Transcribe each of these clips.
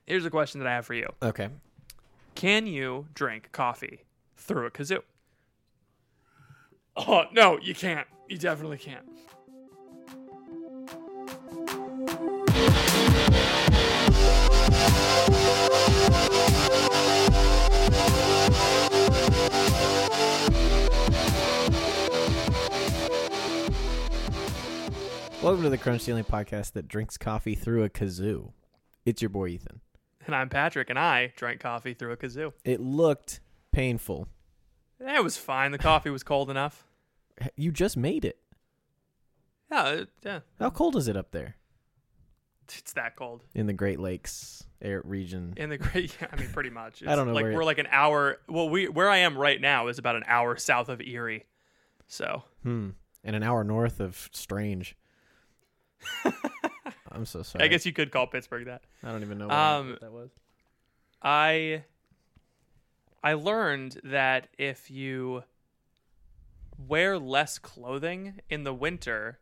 Here's a question that I have for you. Okay. Can you drink coffee through a kazoo? Oh, no, you can't. You definitely can't. Welcome to the Crunch Ceiling podcast that drinks coffee through a kazoo. It's your boy, Ethan. And I'm Patrick, and I drank coffee through a kazoo. It looked painful. It was fine. The coffee was cold enough. You just made it. Yeah. How cold is it up there? It's that cold. In the Great Lakes region. In the great, yeah, I mean, pretty much. It's I don't know like where we're like an hour. Well, where I am right now is about an hour south of Erie. So. And an hour north of Strange. I'm so sorry. I guess you could call Pittsburgh that. I don't even know what that was. I learned that if you wear less clothing in the winter,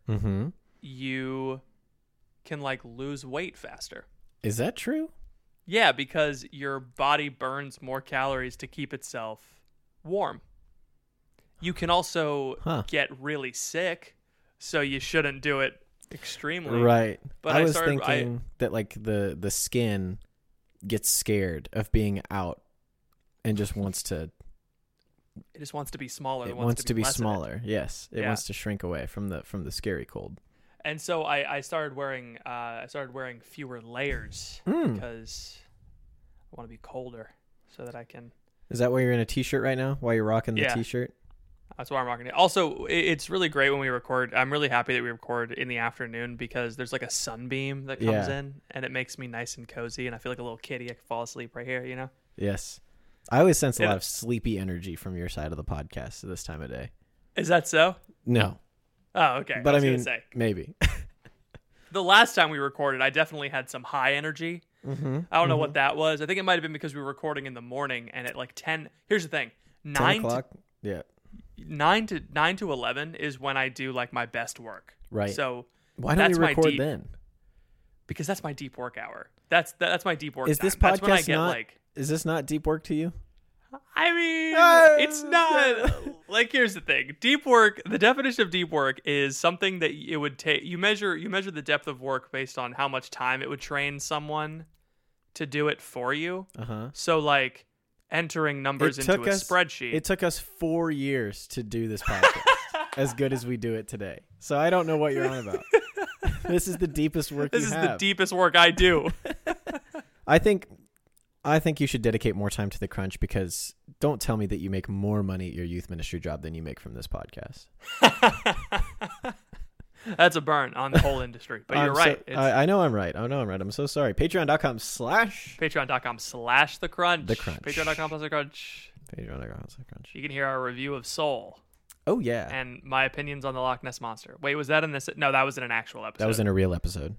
you can like lose weight faster. Is that true? Yeah, because your body burns more calories to keep itself warm. You can also get really sick, so you shouldn't do it extremely. Right. But I was thinking that like the skin gets scared of being out and just wants to. It just wants to be smaller. It wants to be less smaller. Yes, it Yeah. wants to shrink away from the scary cold. And so I started wearing fewer layers Hmm. because I want to be colder so that I can. Is that why you're in a t-shirt right now? Why you're rocking the Yeah. t-shirt? That's why I'm rocking it. Also, it's really great when we record. I'm really happy that we record in the afternoon because there's like a sunbeam that comes in and it makes me nice and cozy and I feel like a little kitty. I can fall asleep right here, you know? Yes. I always sense a lot of sleepy energy from your side of the podcast at this time of day. Is that so? No. Oh, okay. But I was mean, gonna say. maybe. The last time we recorded, I definitely had some high energy. I don't know what that was. I think it might have been because we were recording in the morning and at like 10. Here's the thing. 10 o'clock? Yeah. 9 to 11 is when I do like my best work. Right. So why don't that's we my record deep, then? Because that's my deep work hour. That's my deep work Is time. this That's when I podcast get not? like. Is this not deep work to you? I mean, it's not. Like, here's the thing. Deep work. The definition of deep work is something that it would take. You measure the depth of work based on how much time it would train someone to do it for you. So like entering numbers into a spreadsheet. It took us 4 years to do this podcast as good as we do it today. So I don't know what you're on about. This is the deepest work This you is have. the deepest work I do. I think you should dedicate more time to the crunch because don't tell me that you make more money at your youth ministry job than you make from this podcast. That's a burn on the whole industry. But you're right. I know I'm right. I'm so sorry. Patreon.com/ Patreon.com/The Crunch. The Crunch. Patreon.com/The Crunch. Patreon.com/The Crunch. You can hear our review of Soul. Oh, yeah. And my opinions on the Loch Ness Monster. Wait, was that in this? No, that was in an actual episode. That was in a real episode.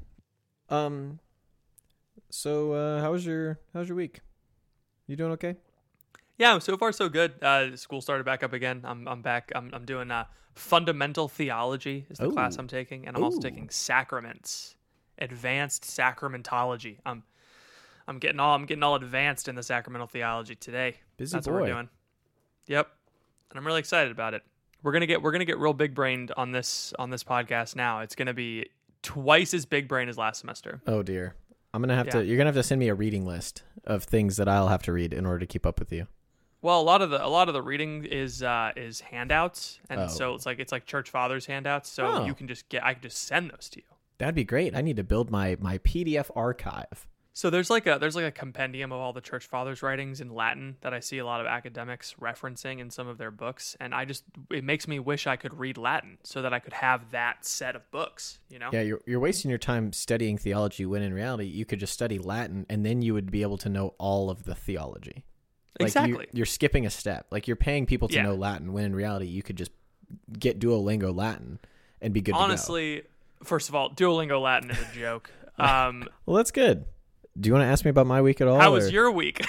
So how was your week? You doing okay? Yeah, so far so good. School started back up again. I'm back. I'm doing fundamental theology is the class I'm taking, and I'm also taking sacraments, advanced sacramentology. I'm getting all advanced in the sacramental theology today. That's what we're doing. Yep, and I'm really excited about it. We're gonna get real big brained on this podcast now. It's gonna be twice as big brain as last semester. Oh dear. I'm gonna have to. You're gonna have to send me a reading list of things that I'll have to read in order to keep up with you. Well, a lot of the reading is handouts, and so it's like church fathers handouts. So I can just send those to you. That'd be great. I need to build my PDF archive. So there's like a compendium of all the church fathers' writings in Latin that I see a lot of academics referencing in some of their books, and it makes me wish I could read Latin so that I could have that set of books. You know? Yeah, you're wasting your time studying theology when in reality you could just study Latin and then you would be able to know all of the theology. Like exactly. You're skipping a step. Like you're paying people to know Latin when in reality you could just get Duolingo Latin and be good to go. Honestly, first of all, Duolingo Latin is a joke. Well, that's good. Do you want to ask me about my week at all? How was your week?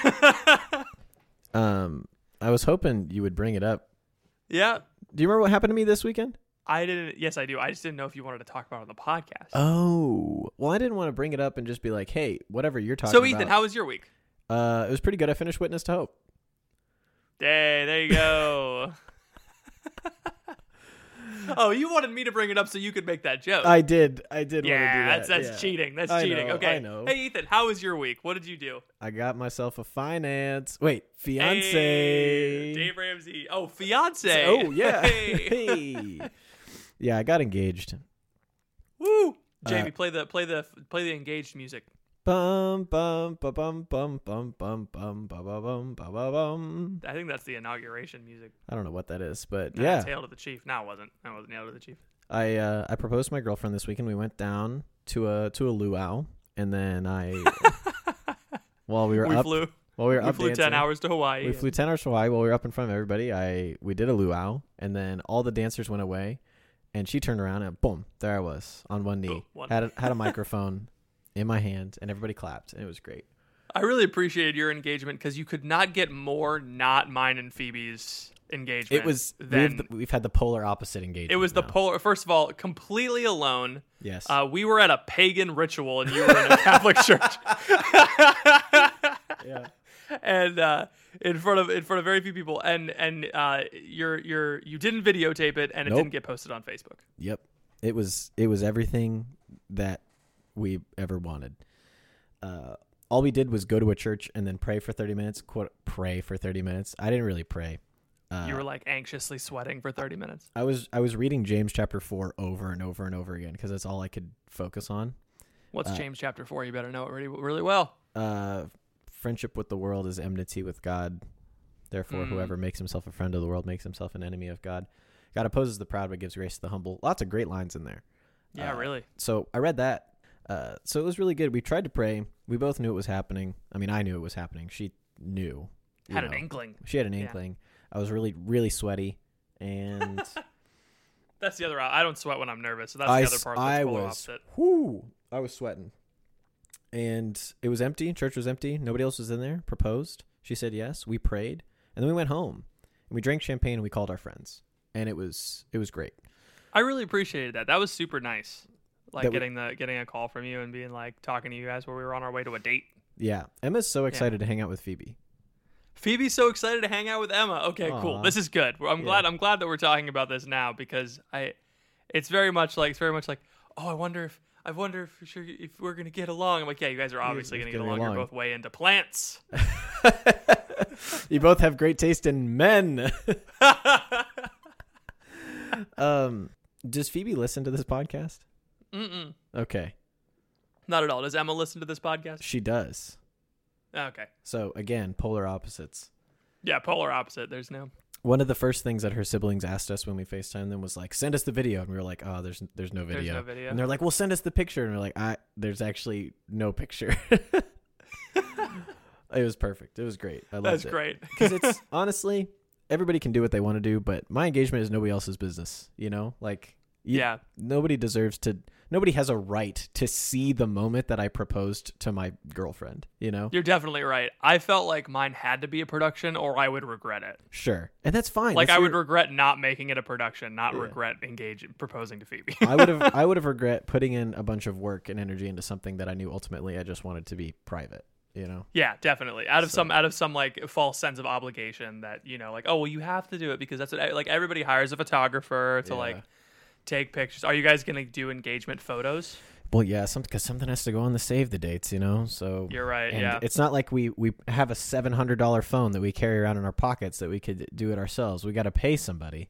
I was hoping you would bring it up. Yeah. Do you remember what happened to me this weekend? I didn't. Yes, I do. I just didn't know if you wanted to talk about it on the podcast. Oh, well, I didn't want to bring it up and just be like, hey, whatever you're talking So, about. Ethan, how was your week? It was pretty good. I finished Witness to Hope. Hey, there you go. Oh, you wanted me to bring it up so you could make that joke. I did want to do that. Yeah, that's yeah. cheating. That's I cheating. know, Okay. I know. Hey, Ethan, how was your week? What did you do? I got myself a fiance. Hey, Dave Ramsey. Oh, fiance. Oh, yeah. Hey. Hey. Yeah, I got engaged. Woo. Jamie, play the engaged music. Bum bum ba bum bum bum bum bum ba ba bum ba ba bum. I think that's the inauguration music. I don't know what that is, but yeah. Hail to the Chief. No, it wasn't. That wasn't Hail to the Chief. I proposed to my girlfriend this weekend. We went down to a luau, and then while we flew 10 hours to Hawaii. We flew 10 hours to Hawaii while we were up in front of everybody. We did a luau, and then all the dancers went away, and she turned around and boom, there I was on one knee. Had a microphone in my hand, and everybody clapped, and it was great. I really appreciated your engagement because you could not get more not mine and Phoebe's engagement. It was we've had the polar opposite engagement. It was the polar. First of all, completely alone. Yes. We were at a pagan ritual, and you were in a Catholic church. Yeah. And in front of very few people, and you didn't videotape it, and it didn't get posted on Facebook. Yep. It was everything that we ever wanted. All we did was go to a church and then pray for 30 minutes. Quote, pray for 30 minutes. I didn't really pray. You were like anxiously sweating for 30 minutes. I was reading James chapter 4 over and over and over again because that's all I could focus on. What's James chapter 4? You better know it really, really well. Friendship with the world is enmity with God. Therefore, whoever makes himself a friend of the world makes himself an enemy of God. God opposes the proud but gives grace to the humble. Lots of great lines in there. Yeah, really. So I read that. So it was really good. We tried to pray. We both knew it was happening. I mean, I knew it was happening. She knew. Had an inkling. She had an inkling. I was really, really sweaty. And that's the other. I don't sweat when I'm nervous. So that's the other part. That's polar opposite. I was sweating. And it was empty. Church was empty. Nobody else was in there. Proposed. She said yes. We prayed. And then we went home. And we drank champagne and we called our friends. And it was great. I really appreciated that. That was super nice. Like getting a call from you and being like talking to you guys while we were on our way to a date. Yeah. Emma's so excited to hang out with Phoebe. Phoebe's so excited to hang out with Emma. Okay, cool. This is good. I'm glad that we're talking about this now because it's very much like, oh, I wonder if we're gonna get along. I'm like, yeah, you guys are obviously gonna get along. You're both way into plants. You both have great taste in men. Does Phoebe listen to this podcast? Mm-mm. Okay. Not at all. Does Emma listen to this podcast? She does. Okay. So again, polar opposites. Yeah, polar opposite. There's no. One of the first things that her siblings asked us when we FaceTimed them was like, send us the video. And we were like, oh, there's no video. There's no video. And they're like, well, send us the picture. And we're like, there's actually no picture. It was perfect. It was great. I loved it. That's great. Because it's honestly, everybody can do what they want to do, but my engagement is nobody else's business. You know, like, nobody has a right to see the moment that I proposed to my girlfriend, you know? You're definitely right. I felt like mine had to be a production or I would regret it. Sure. And that's fine. Like I would regret not making it a production, not regret proposing to Phoebe. I would have regret putting in a bunch of work and energy into something that I knew ultimately I just wanted to be private, you know? Yeah, definitely. Out of some like false sense of obligation that, you know, like, oh, well, you have to do it because that's what, like, everybody hires a photographer to like take pictures. Are you guys going to do engagement photos? Well, yeah, because something has to go on the save the dates, you know? So you're right, yeah. It's not like we have a $700 phone that we carry around in our pockets that we could do it ourselves. We got to pay somebody.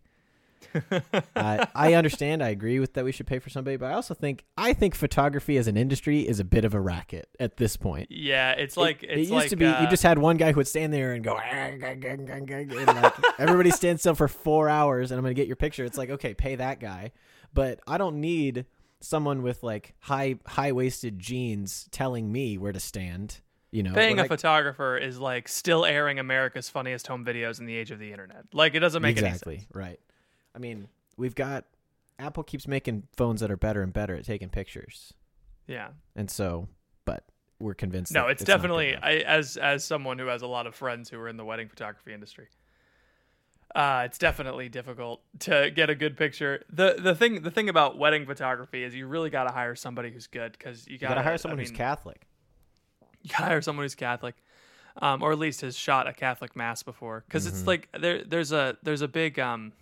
I understand. I agree with that we should pay for somebody, but I think photography as an industry is a bit of a racket at this point. Yeah, it's like it used to be. You just had one guy who would stand there and go, and like everybody stands still for 4 hours, and I'm gonna get your picture. It's like, okay, pay that guy, but I don't need someone with like high waisted jeans telling me where to stand. You know, paying a photographer is like still airing America's Funniest Home Videos in the age of the internet. Like, it doesn't make any sense. Exactly right. I mean, Apple keeps making phones that are better and better at taking pictures. Yeah. And so, but we're convinced. No, it's definitely, as someone who has a lot of friends who are in the wedding photography industry, It's definitely difficult to get a good picture. The thing about wedding photography is you really got to hire somebody who's good, because you got to hire someone who's Catholic. You got to hire someone who's Catholic, or at least has shot a Catholic mass before, because it's like there's a big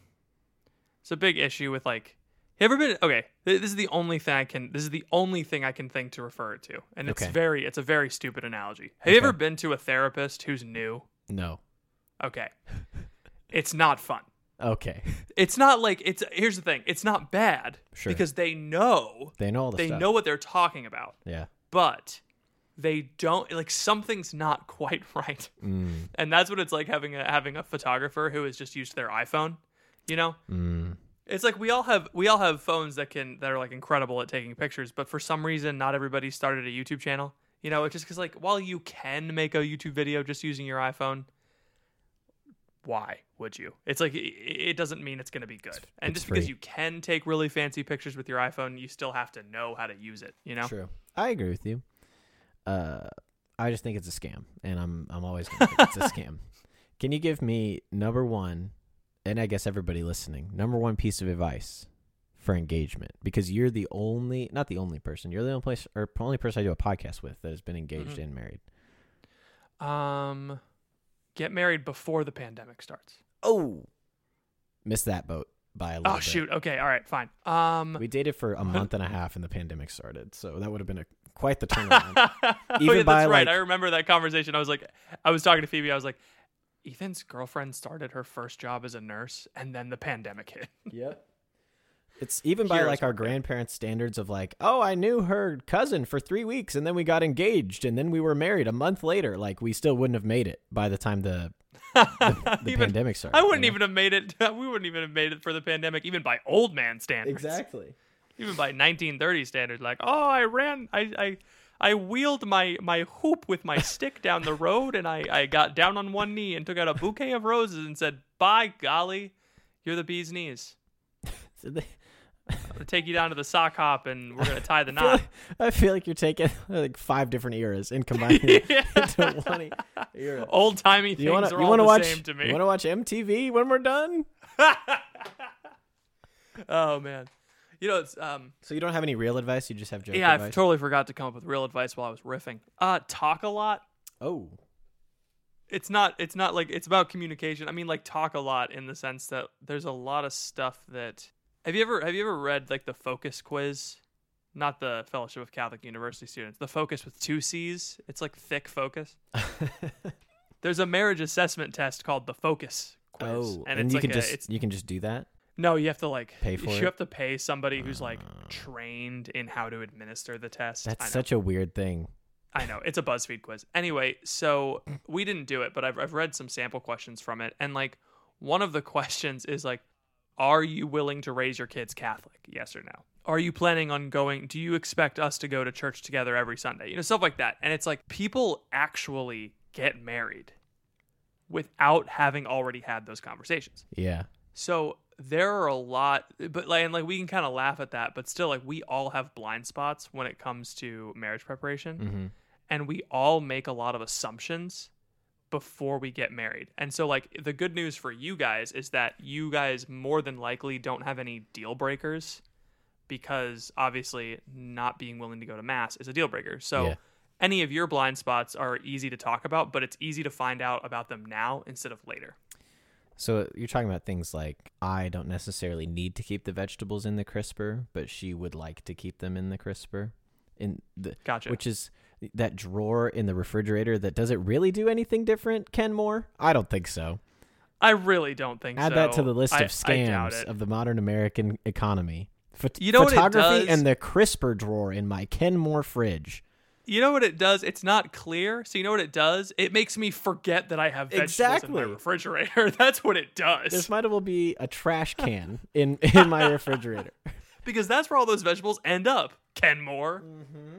issue with, like, have you ever been, okay, this is the only thing I can think to refer it to, and it's a very stupid analogy. Have you ever been to a therapist who's new? No. Okay. It's not fun. Okay. It's not like here's the thing. It's not bad, because they know all the stuff. know what they're talking about. Yeah. But they don't, like, something's not quite right. And that's what it's like having a photographer who is just used to their iPhone, you know? It's like we all have phones that are like incredible at taking pictures, but for some reason not everybody started a YouTube channel. You know, it's just cuz, like, while you can make a YouTube video just using your iPhone, why would you? It's like, it doesn't mean it's going to be good. And just because you can take really fancy pictures with your iPhone, you still have to know how to use it, you know? True. I agree with you. I just think it's a scam, and I'm always going to think it's a scam. Can you give me number one, and I guess everybody listening, number one piece of advice for engagement? Because you're not the only person, you're the only person I do a podcast with that has been engaged and married. Get married before the pandemic starts. Oh, missed that boat by a little bit. Oh, shoot. Okay. All right. Fine. We dated for a month and a half and the pandemic started, so that would have been quite the turnaround. Even that's right. I remember that conversation. I was talking to Phoebe. I was like, Ethan's girlfriend started her first job as a nurse, and then the pandemic hit. Yep. It's even by like our grandparents' standards of like, oh, I knew her cousin for 3 weeks, and then we got engaged, and then we were married a month later. Like, we still wouldn't have made it by the time the pandemic started. I wouldn't even have made it. We wouldn't even have made it for the pandemic, even by old man standards. Exactly. Even by 1930 standards. Like, oh, I wheeled my hoop with my stick down the road, and I got down on one knee and took out a bouquet of roses and said, by golly, you're the bee's knees. I'm going to take you down to the sock hop, and we're going to tie the knot. I feel like you're taking like 5 different eras and combining it into one era. Old-timey things are all the same to me. You want to watch MTV when we're done? Oh, man. You know, it's So you don't have any real advice? You just have joke advice? advice? I totally forgot to come up with real advice while I was riffing. Talk a lot. Oh. It's not like it's about communication. I mean, like, talk a lot in the sense that there's a lot of stuff that... Have you ever read, like, the Focus quiz? Not the Fellowship of Catholic University Students. The Focus with 2 C's. It's like thick focus. There's a marriage assessment test called the Focus quiz. Oh, and it's you you can just do that? No, you have to, like, pay for it. You have to pay somebody who's, like, trained in how to administer the test. That's such a weird thing. I know. It's a BuzzFeed quiz. Anyway, so we didn't do it, but I've read some sample questions from it, and, like, one of the questions is, like, are you willing to raise your kids Catholic? Yes or no? Are you planning on going? Do you expect us to go to church together every Sunday? You know, stuff like that. And it's like, people actually get married without having already had those conversations. Yeah. So there are a lot, but like, and like, we can kind of laugh at that, but still, like, we all have blind spots when it comes to marriage preparation. Mm-hmm. And we all make a lot of assumptions before we get married. And so, like, the good news for you guys is that you guys more than likely don't have any deal breakers, because obviously not being willing to go to mass is a deal breaker. So any of your blind spots are easy to talk about, but it's easy to find out about them now instead of later. So you're talking about things like, I don't necessarily need to keep the vegetables in the crisper, but she would like to keep them in the crisper. Gotcha. Which is that drawer in the refrigerator that does it really do anything different, Ken Moore? I don't think so. I really don't think so. Add that to the list of scams of the modern American economy. You know photography what it does? And the crisper drawer in my Ken Moore fridge. You know what it does? It's not clear. So you know what it does? It makes me forget that I have vegetables in my refrigerator. That's what it does. There might as well be a trash can in my refrigerator. Because that's where all those vegetables end up, Ken Moore. Mm-hmm.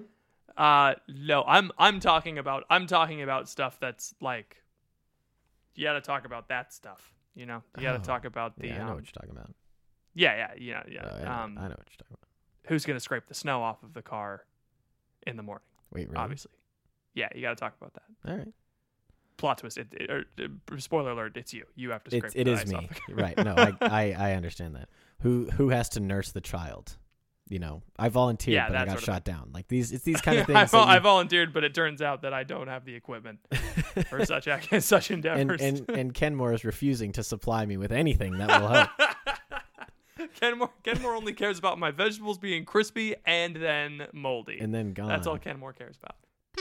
No, I'm talking about stuff that's like, you got to talk about that stuff. You know, you got to talk about the. Yeah, I know what you're talking about. Yeah. I know what you're talking about. Who's gonna scrape the snow off of the car in the morning? Wait, really? Obviously. Yeah, you got to talk about that. All right. plot twist. Spoiler alert. It's you. You have to scrape it the is ice me. off. Right. No, I understand that. Who has to nurse the child? You know, I volunteered, Yeah, but I that got sort of shot down. Like it's these kind of things. I volunteered, but it turns out that I don't have the equipment for such endeavors. and Kenmore is refusing to supply me with anything that will help. Kenmore only cares about my vegetables being crispy and then moldy. And then gone. That's all Kenmore cares about.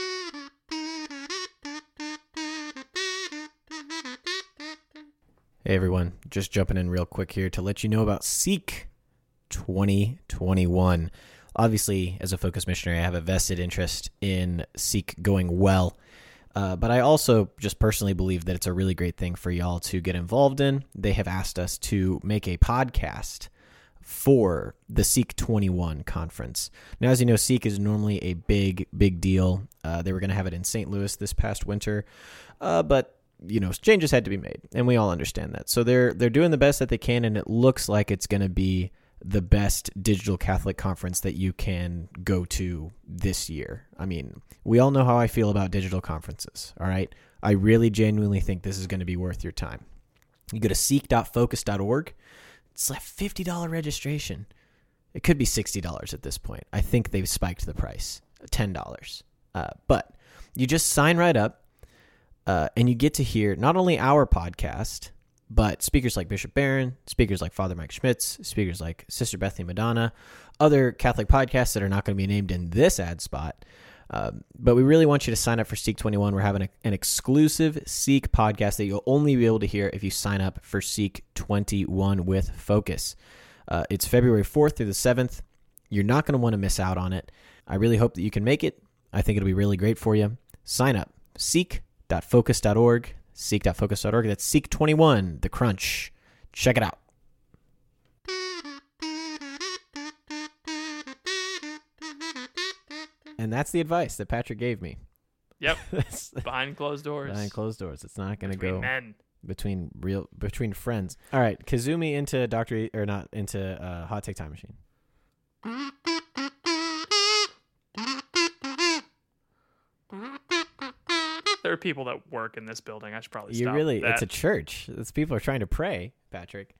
Hey everyone, just jumping in real quick here to let you know about Seek 2021. Obviously, as a Focus missionary, I have a vested interest in Seek going well. But I also just personally believe that it's a really great thing for y'all to get involved in. They have asked us to make a podcast for the Seek 21 conference. Now, as you know, Seek is normally a big deal. They were going to have it in St. Louis this past winter, but you know, changes had to be made, and we all understand that. So they're doing the best that they can, and it looks like it's going to be the best digital Catholic conference that you can go to this year. I mean, we all know how I feel about digital conferences, all right? I really genuinely think this is going to be worth your time. You go to seek.focus.org. It's like $50 registration. It could be $60 at this point. I think they've spiked the price, $10. But you just sign right up, and you get to hear not only our podcast, but speakers like Bishop Barron, speakers like Father Mike Schmitz, speakers like Sister Bethany Madonna, other Catholic podcasts that are not going to be named in this ad spot. But we really want you to sign up for Seek 21. We're having an exclusive Seek podcast that you'll only be able to hear if you sign up for Seek 21 with Focus. It's February 4th through the 7th. You're not going to want to miss out on it. I really hope that you can make it. I think it'll be really great for you. Sign up. Seek.focus.org. Seek.focus.org. That's Seek 21, The Crunch. Check it out. And that's the advice that Patrick gave me. Yep. Behind closed doors. Behind closed doors. It's not going to go men. between friends. All right, Kazumi into Hot Take Time Machine. There are people that work in this building. I should probably You stop really, that. it's a church. It's people are trying to pray, Patrick.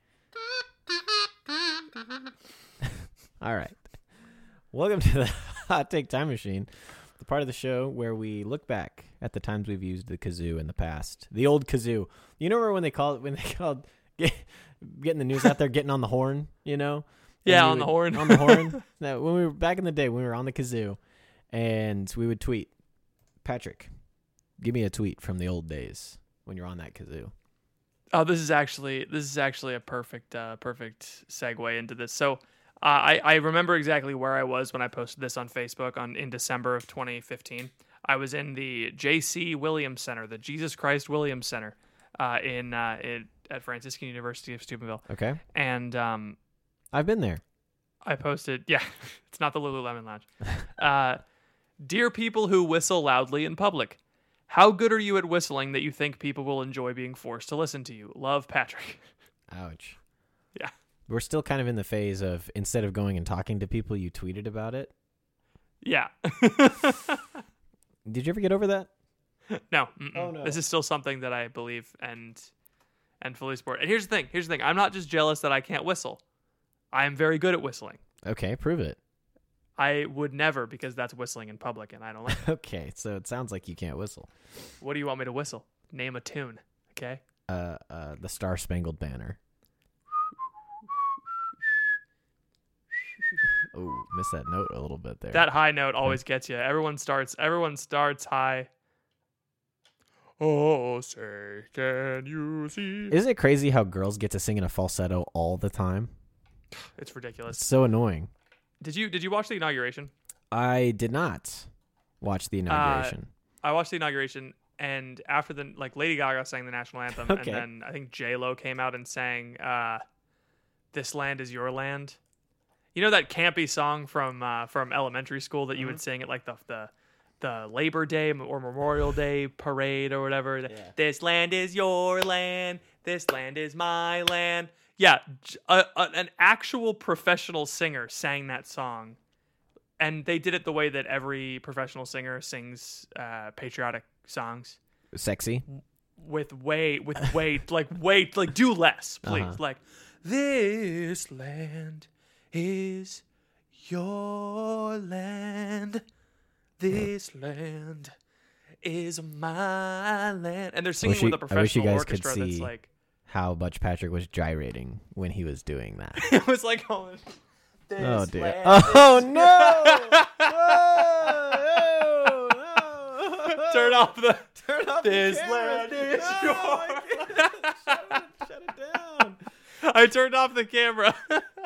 All right. Welcome to the Hot Take Time Machine, the part of the show where we look back at the times we've used the kazoo in the past. The old kazoo. You know when they called getting the news out there, getting on the horn, you know? Yeah, on the horn. On the horn. No, when we were back in the day when we were on the kazoo, and we would tweet, Patrick, give me a tweet from the old days when you're on that kazoo. Oh, this is actually a perfect segue into this. So I remember exactly where I was when I posted this on Facebook in December of 2015. I was in the J.C. Williams Center, the Jesus Christ Williams Center, at Franciscan University of Steubenville. Okay. And I've been there. I posted, yeah, it's not the Lululemon Lounge. Dear people who whistle loudly in public, how good are you at whistling that you think people will enjoy being forced to listen to you? Love, Patrick. Ouch. Yeah. We're still kind of in the phase of instead of going and talking to people, you tweeted about it. Yeah. Did you ever get over that? No. Oh, no. This is still something that I believe and fully support. And here's the thing. I'm not just jealous that I can't whistle. I am very good at whistling. Okay, prove it. I would never, because that's whistling in public, and I don't like it. Okay, so it sounds like you can't whistle. What do you want me to whistle? Name a tune, okay? The Star Spangled Banner. Oh, missed that note a little bit there. That high note always gets you. Everyone starts high. Oh, say, can you see? Isn't it crazy how girls get to sing in a falsetto all the time? It's ridiculous. It's so annoying. Did you watch the inauguration? I did not watch the inauguration. I watched the inauguration, and after Lady Gaga sang the national anthem, Okay. and then I think J-Lo came out and sang "This Land Is Your Land." You know that campy song from elementary school that you would sing at like the Labor Day or Memorial Day parade or whatever. Yeah. This land is your land. This land is my land. Yeah, an actual professional singer sang that song, and they did it the way that every professional singer sings patriotic songs. Sexy. with weight, like do less, please. Uh-huh. Like, this land is your land. This land is my land. And they're singing with a I wish you professional guys could orchestra that's see like, how much Patrick was gyrating when he was doing that. it was like, oh, this Oh dear! land Oh is- no! No! Turn off the. Turn off This the cameras. land is No, yours. I can't. Shut it down. I turned off the camera.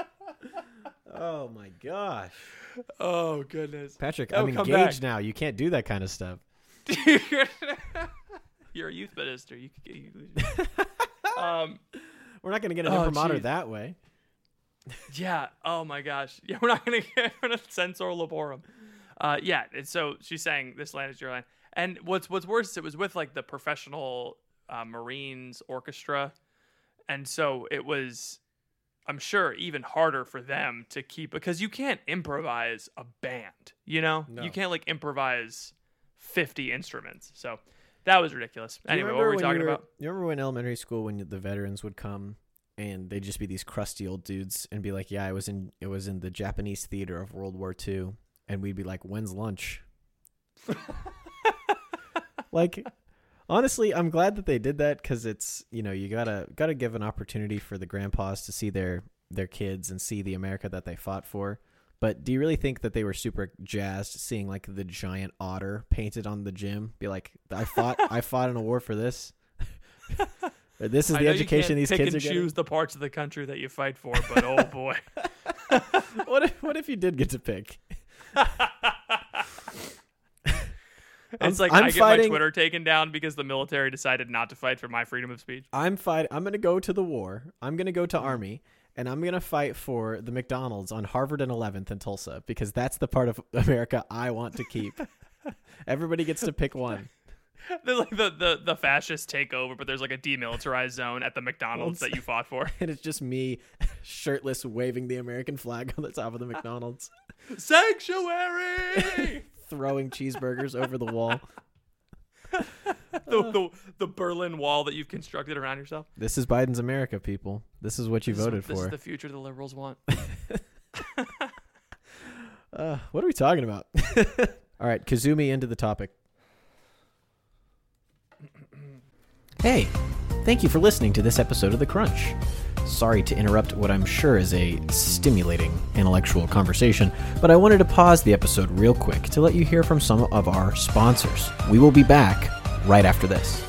Oh my gosh, Oh goodness, Patrick! Oh, I'm come engaged now. You can't do that kind of stuff. You're a youth minister. We're not going to get an Oh, imprimatur geez. that way. Yeah. Oh my gosh. Yeah, we're gonna censor laborum. Yeah. And so she's saying this land is your land. And what's worse, it was with like the professional Marines orchestra, and so it was, I'm sure, even harder for them to keep, because you can't improvise a band. You know, No. you can't like improvise 50 instruments. So that was ridiculous. Do you Anyway, what were we remember when talking about? You remember when elementary school, when the veterans would come and they'd just be these crusty old dudes and be like, "Yeah, it was in the Japanese theater of World War II," and we'd be like, "When's lunch?" Like, honestly, I'm glad that they did that, because it's, you know, you gotta give an opportunity for the grandpas to see their kids and see the America that they fought for. But do you really think that they were super jazzed seeing like the giant otter painted on the gym? Be like, I fought in a war for this. This is I the know education you these can't kids are pick and getting. choose the parts of the country that you fight for, but oh boy. What if you did get to pick? It's like I'm I get fighting- my Twitter taken down because the military decided not to fight for my freedom of speech. I'm going to go to the war. I'm going to go to Army, and I'm going to fight for the McDonald's on Harvard and 11th in Tulsa, because that's the part of America I want to keep. Everybody gets to pick one. Like the fascists take over, but there's like a demilitarized zone at the McDonald's that you fought for. And it's just me shirtless waving the American flag on the top of the McDonald's, Sanctuary. throwing cheeseburgers over the wall. the Berlin Wall that you've constructed around yourself. This is Biden's America, people. This is what you voted This is for. the future the liberals want. What are we talking about? All right, Kazumi, into the topic. Hey, thank you for listening to this episode of The Crunch. Sorry to interrupt what I'm sure is a stimulating intellectual conversation, but I wanted to pause the episode real quick to let you hear from some of our sponsors. We will be back right after this.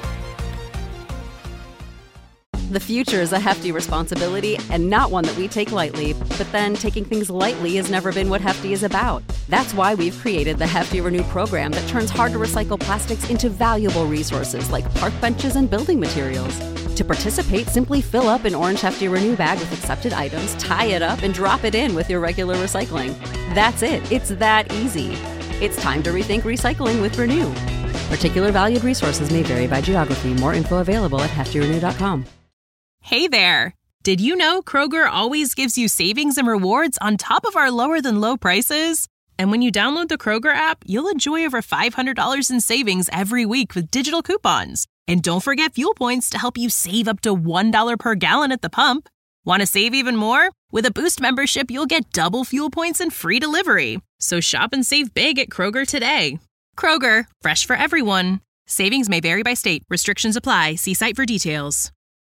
The future is a hefty responsibility and not one that we take lightly. But then taking things lightly has never been what Hefty is about. That's why we've created the Hefty Renew program that turns hard to recycle plastics into valuable resources like park benches and building materials. To participate, simply fill up an orange Hefty Renew bag with accepted items, tie it up, and drop it in with your regular recycling. That's it. It's that easy. It's time to rethink recycling with Renew. Particular valued resources may vary by geography. More info available at heftyrenew.com. Hey there! Did you know Kroger always gives you savings and rewards on top of our lower than low prices? And when you download the Kroger app, you'll enjoy over $500 in savings every week with digital coupons. And don't forget fuel points to help you save up to $1 per gallon at the pump. Want to save even more? With a Boost membership, you'll get double fuel points and free delivery. So shop and save big at Kroger today. Kroger, fresh for everyone. Savings may vary by state. Restrictions apply. See site for details.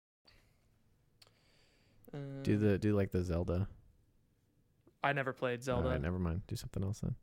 Do like the Zelda. I never played Zelda. All right, never mind. Do something else then.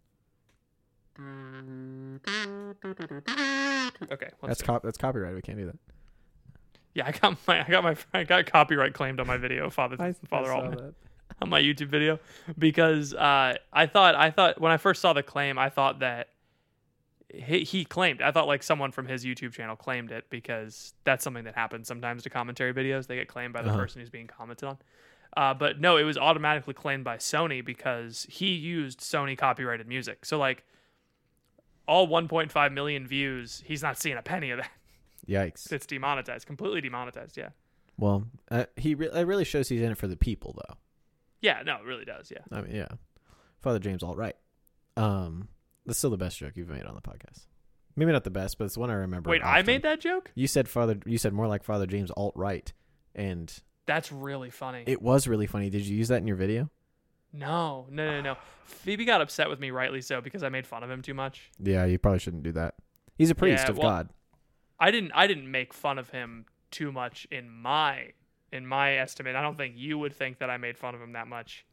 Okay, That's copyright. We can't do that. yeah. I got copyright claimed on my video, Father Altman, on my YouTube video, because I thought when I first saw the claim, I thought that he claimed. I thought like someone from his YouTube channel claimed it, because that's something that happens sometimes to commentary videos. They get claimed by the person who's being commented on. But no, it was automatically claimed by Sony because he used Sony copyrighted music. So like all 1.5 million views, he's not seeing a penny of that. Yikes. It's demonetized, completely demonetized. Yeah. Well, it really shows he's in it for the people, though. Yeah, no, it really does. Yeah. I mean, yeah. Father James, all right. That's still the best joke you've made on the podcast. Maybe not the best, but it's one I remember. Wait, I made that joke? You said more like Father James alt-right, and that's really funny. It was really funny. Did you use that in your video? No. Phoebe got upset with me, rightly so, because I made fun of him too much. Yeah, you probably shouldn't do that. He's a priest of God. I didn't make fun of him too much in my estimate. I don't think you would think that I made fun of him that much.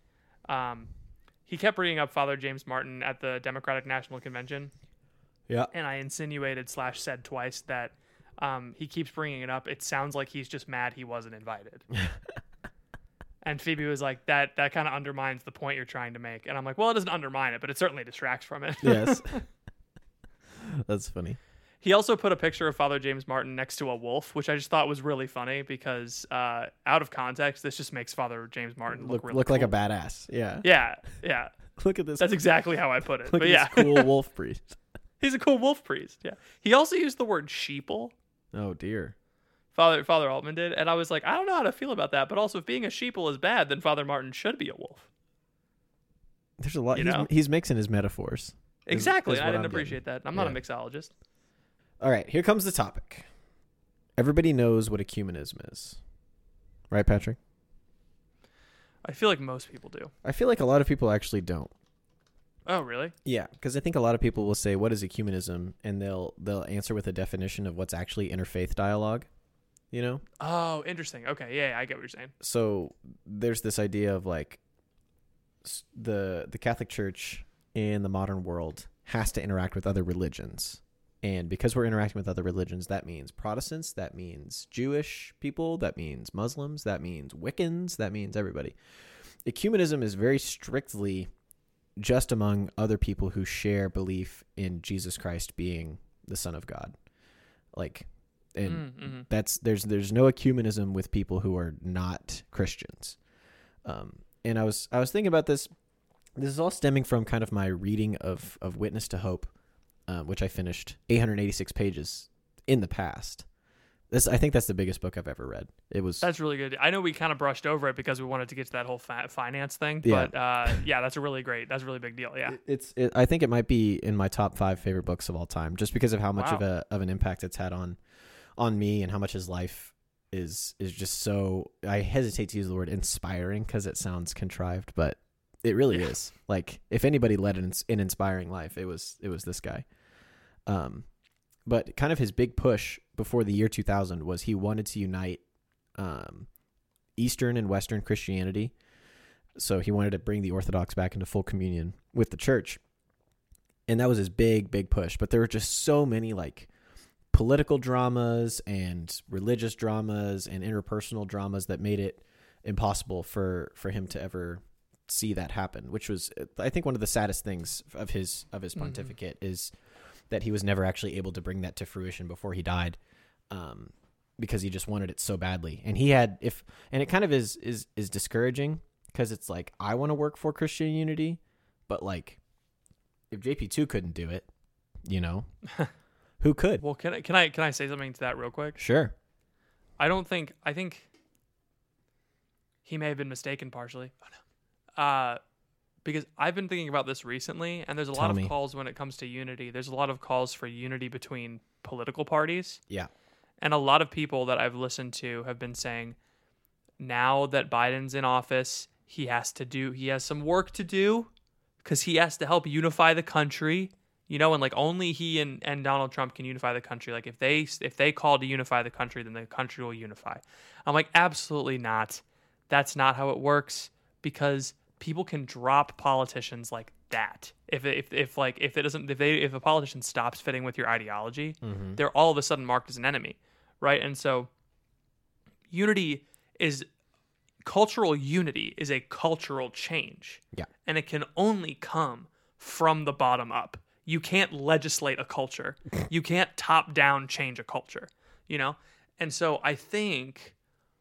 He kept bringing up Father James Martin at the Democratic National Convention. Yeah. And I insinuated / said twice that he keeps bringing it up. It sounds like he's just mad he wasn't invited. And Phoebe was like, that kind of undermines the point you're trying to make. And I'm like, well, it doesn't undermine it, but it certainly distracts from it. Yes. That's funny. He also put a picture of Father James Martin next to a wolf, which I just thought was really funny because out of context, this just makes Father James Martin look really cool. Like a badass. Yeah. Yeah. Look at this. That's exactly how I put it. Look but at yeah. this cool wolf priest. He's a cool wolf priest. Yeah. He also used the word sheeple. Oh dear. Father Altman did, and I was like, I don't know how to feel about that. But also, if being a sheeple is bad, then Father Martin should be a wolf. There's a lot. He's mixing his metaphors. Exactly. I didn't appreciate that. I'm not a mixologist. All right, here comes the topic. Everybody knows what ecumenism is, right, Patrick? I feel like most people do. I feel like a lot of people actually don't. Oh, really? Yeah, because I think a lot of people will say, "What is ecumenism?" and they'll answer with a definition of what's actually interfaith dialogue. You know? Oh, interesting. Okay, yeah, I get what you're saying. So there's this idea of like the Catholic Church in the modern world has to interact with other religions. And because we're interacting with other religions, that means Protestants, that means Jewish people, that means Muslims, that means Wiccans, that means everybody. Ecumenism is very strictly just among other people who share belief in Jesus Christ being the Son of God. Like, and there's no ecumenism with people who are not Christians. And I was thinking about this. This is all stemming from kind of my reading of Witness to Hope, which I finished 886 pages in the past. I think that's the biggest book I've ever read. That's really good. I know we kind of brushed over it because we wanted to get to that whole finance thing, but that's a really big deal. Yeah, I think it might be in my top 5 favorite books of all time, just because of how much of an impact it's had on me and how much his life is just so. I hesitate to use the word inspiring because it sounds contrived, but it really is. Like, if anybody led an inspiring life, it was this guy. But kind of his big push before the year 2000 was he wanted to unite Eastern and Western Christianity. So he wanted to bring the Orthodox back into full communion with the church. And that was his big push. But there were just so many like political dramas and religious dramas and interpersonal dramas that made it impossible for him to ever see that happen, which was, I think, one of the saddest things of his pontificate is that he was never actually able to bring that to fruition before he died, because he just wanted it so badly. And it kind of is discouraging, because it's like, I want to work for Christian unity, but like, if JP2 couldn't do it, who could? Well, can I say something to that real quick? Sure. I think he may have been mistaken partially. Oh no. Because I've been thinking about this recently, and there's a lot of calls when it comes to unity. There's a lot of calls for unity between political parties. Yeah. And a lot of people that I've listened to have been saying, now that Biden's in office, he has some work to do, because he has to help unify the country, and like only he and Donald Trump can unify the country. Like if they call to unify the country, then the country will unify. I'm like, absolutely not. That's not how it works, because people can drop politicians like that. If a politician stops fitting with your ideology, they're all of a sudden marked as an enemy, right? And so cultural unity is a cultural change. Yeah. And it can only come from the bottom up. You can't legislate a culture. You can't top down change a culture, And so I think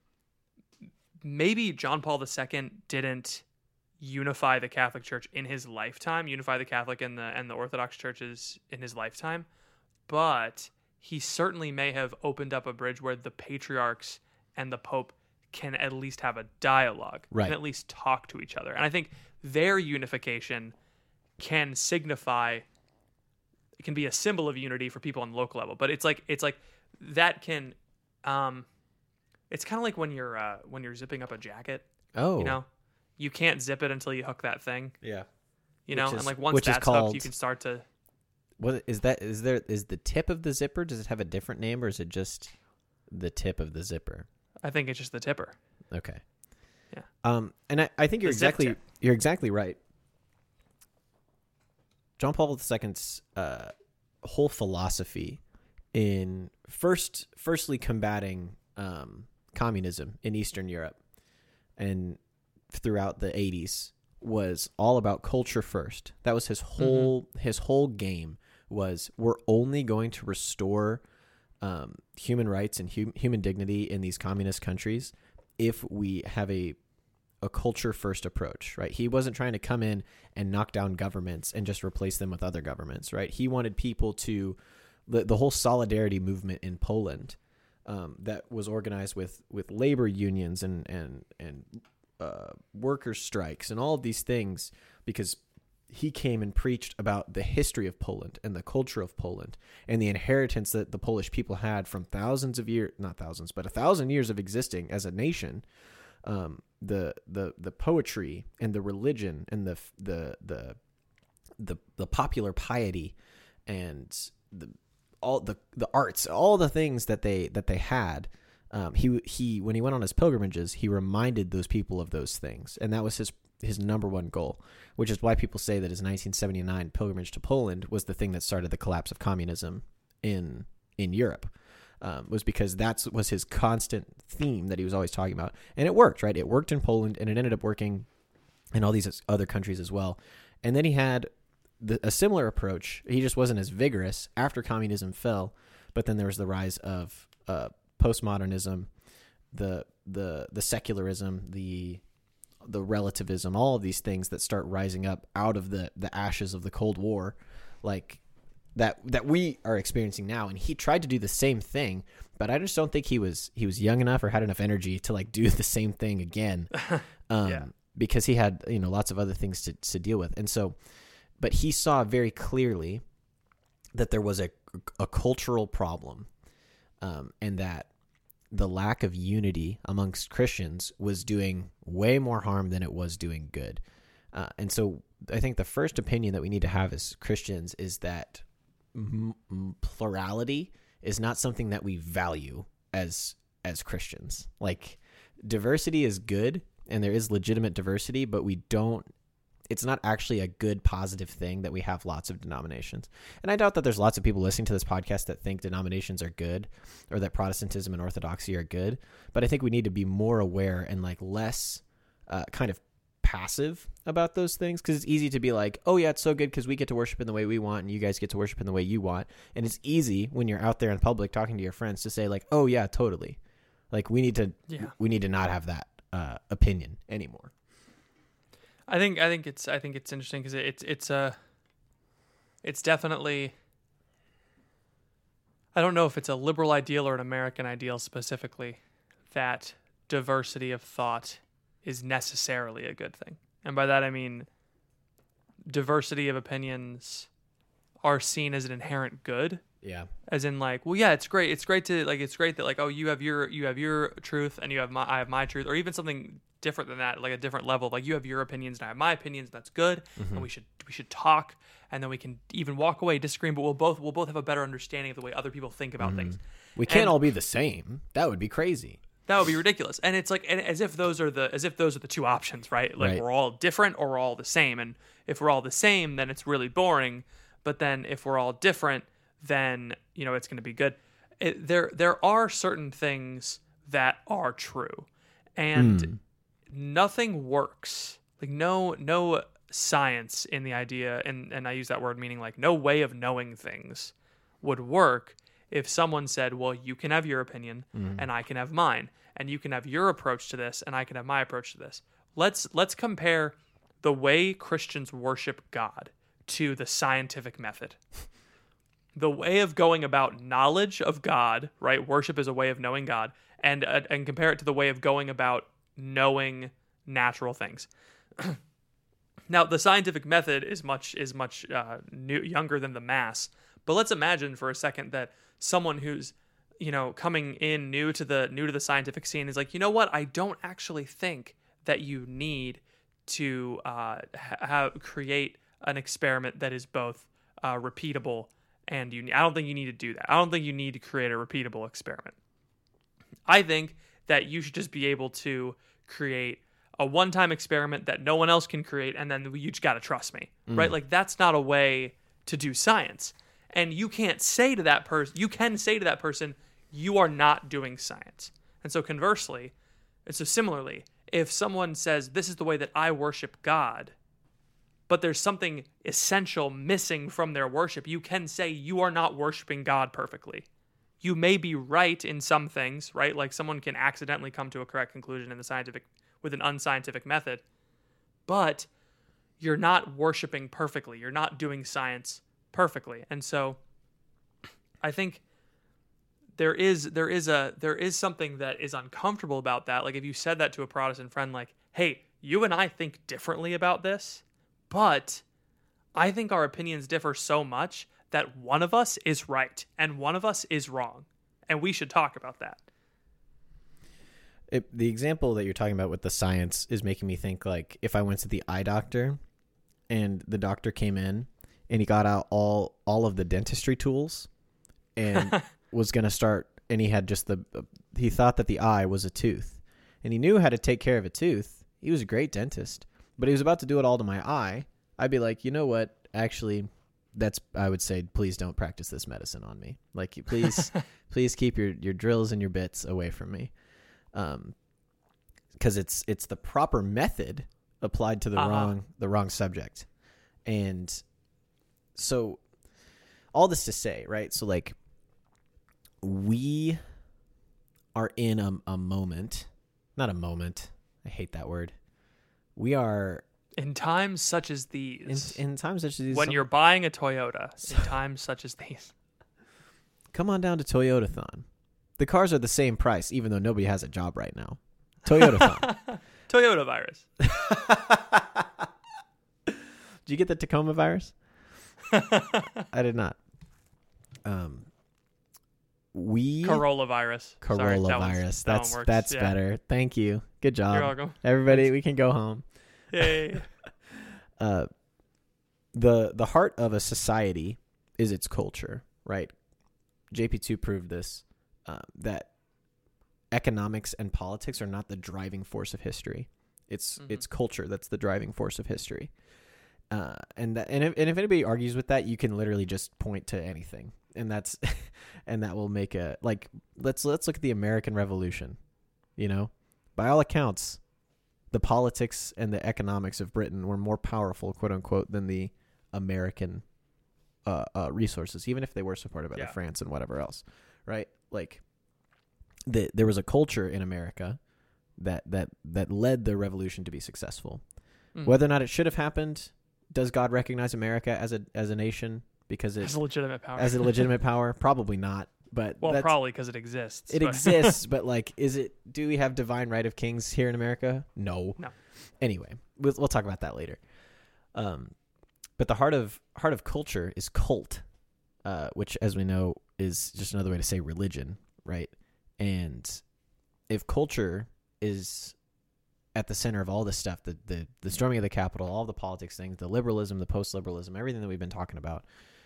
maybe John Paul II didn't unify the Catholic Church in his lifetime, unify the Catholic and the Orthodox churches in his lifetime, but he certainly may have opened up a bridge where the patriarchs and the Pope can at least have a dialogue, right, can at least talk to each other. And I think their unification can signify can be a symbol of unity for people on the local level. But it's like that can, it's kind of like when you're zipping up a jacket. Oh, you know, you can't zip it until you hook that thing. yeah. You know, Which is- and like once which is that's called- hooked, you can start to. What is that? Is the tip of the zipper? Does it have a different name, or is it just the tip of the zipper? I think it's just the tipper. Okay. Yeah. And I think The zip tip. you're exactly right. John Paul II's whole philosophy in firstly combating communism in Eastern Europe and throughout the 80s was all about culture first. That was his whole game was we're only going to restore human rights and human dignity in these communist countries if we have a culture first approach, right? He wasn't trying to come in and knock down governments and just replace them with other governments, right? He wanted people to the whole solidarity movement in Poland that was organized with labor unions and workers' strikes and all of these things, because he came and preached about the history of Poland and the culture of Poland and the inheritance that the Polish people had from thousands of years, not thousands, but 1,000 years of existing as a nation. The poetry and the religion and the popular piety and all the arts, all the things that they had. He when he went on his pilgrimages, he reminded those people of those things, and that was his number one goal, which is why people say that his 1979 pilgrimage to Poland was the thing that started the collapse of communism in Europe. Was because that was his constant theme that he was always talking about. And it worked, right? It worked in Poland, and it ended up working in all these other countries as well. And then he had a similar approach. He just wasn't as vigorous after communism fell, but then there was the rise of postmodernism, the secularism, the relativism, all of these things that start rising up out of the ashes of the Cold War, like that we are experiencing now. And he tried to do the same thing, but I just don't think he was young enough or had enough energy to like do the same thing again. Because he had, lots of other things to deal with. And so, but he saw very clearly that there was a cultural problem, and that the lack of unity amongst Christians was doing way more harm than it was doing good. And so I think the first opinion that we need to have as Christians is that plurality is not something that we value as Christians. Like, diversity is good and there is legitimate diversity, but it's not actually a good positive thing that we have lots of denominations. And I doubt that there's lots of people listening to this podcast that think denominations are good or that Protestantism and Orthodoxy are good. But I think we need to be more aware and like less kind of passive about those things, because it's easy to be like, oh yeah, it's so good because we get to worship in the way we want and you guys get to worship in the way you want. And it's easy when you're out there in public talking to your friends to say like, oh yeah, totally. Like we need to not have that opinion anymore. I think it's interesting because it's definitely, I don't know if it's a liberal ideal or an American ideal specifically, that diversity of thought is necessarily a good thing. And by that I mean diversity of opinions are seen as an inherent good. Yeah. As in like, well, yeah, it's great. It's great that like, oh, you have your truth and I have my truth, or even something different than that, like a different level. Like you have your opinions and I have my opinions. And that's good. Mm-hmm. And we should talk, and then we can even walk away disagreeing, but we'll both have a better understanding of the way other people think about things. We can't all be the same. That would be crazy. That would be ridiculous. And it's like, as if those are the two options, right? Like We're all different or we're all the same. And if we're all the same, then it's really boring. But then if we're all different, then it's going to be good. There are certain things that are true, and nothing works. Like no science in the idea, and I use that word meaning like no way of knowing things would work if someone said, well, you can have your opinion and I can have mine, and you can have your approach to this and I can have my approach to this. Let's compare the way Christians worship God to the scientific method. The way of going about knowledge of God, right? Worship is a way of knowing God, and compare it to the way of going about knowing natural things. Now, the scientific method is much younger than the mass, But let's imagine for a second that someone who's, coming in new to the scientific scene is like, you know what? I don't actually think that you need to create an experiment that is both repeatable and unique. I don't think you need to do that. I don't think you need to create a repeatable experiment. I think that you should just be able to create a one-time experiment that no one else can create, and then you just got to trust me, right? Like, that's not a way to do science. And you can't say to that person, you are not doing science. And so conversely, and so similarly, if someone says, this is the way that I worship God, but there's something essential missing from their worship, you can say you are not worshiping God perfectly. You may be right in some things, right? Like someone can accidentally come to a correct conclusion with an unscientific method, but you're not worshiping perfectly. You're not doing science perfectly. And so I think there is something that is uncomfortable about that. Like if you said that to a Protestant friend, like, hey, you and I think differently about this, but I think our opinions differ so much that one of us is right and one of us is wrong, and we should talk about that. The example that you're talking about with the science is making me think, like, if I went to the eye doctor and the doctor came in and he got out all of the dentistry tools and was going to start, and he had just he thought that the eye was a tooth, and he knew how to take care of a tooth. He was a great dentist, but he was about to do it all to my eye. I'd be like, you know what? Actually, I would say, please don't practice this medicine on me. Like, please keep your drills and your bits away from me. Because it's the proper method applied to the wrong subject. And so all this to say, right? So like, we are in a moment, not a moment. I hate that word. We are in times such as these. In times such as these. When you're buying a Toyota, in times such as these. Come on down to Toyotathon. The cars are the same price, even though nobody has a job right now. Toyotathon. Toyota virus. Did you get the Tacoma virus? I did not. Corolla virus. Corolla virus. That's yeah. Better. Thank you. Good job. You're welcome. Everybody, we can go home. Yay. The heart of a society is its culture, right? JP2 proved this, that economics and politics are not the driving force of history. It's culture that's the driving force of history. And if anybody argues with that, you can literally just point to anything, and that's and that will make let's look at the American Revolution. By all accounts, the politics and the economics of Britain were more powerful, quote unquote, than the American resources, even if they were supported by France and whatever else, right? Like, there was a culture in America that led the revolution to be successful. Whether or not it should have happened, does God recognize America as a nation because it's as a legitimate power? As a legitimate power, probably not. But probably because it exists. It exists, but like, do we have divine right of kings here in America? No. Anyway, we'll talk about that later. But the heart of culture is cult, which, as we know, is just another way to say religion, right? And if culture is at the center of all this stuff, the storming of the Capitol, all the politics things, the liberalism, the post-liberalism, everything that we've been talking about,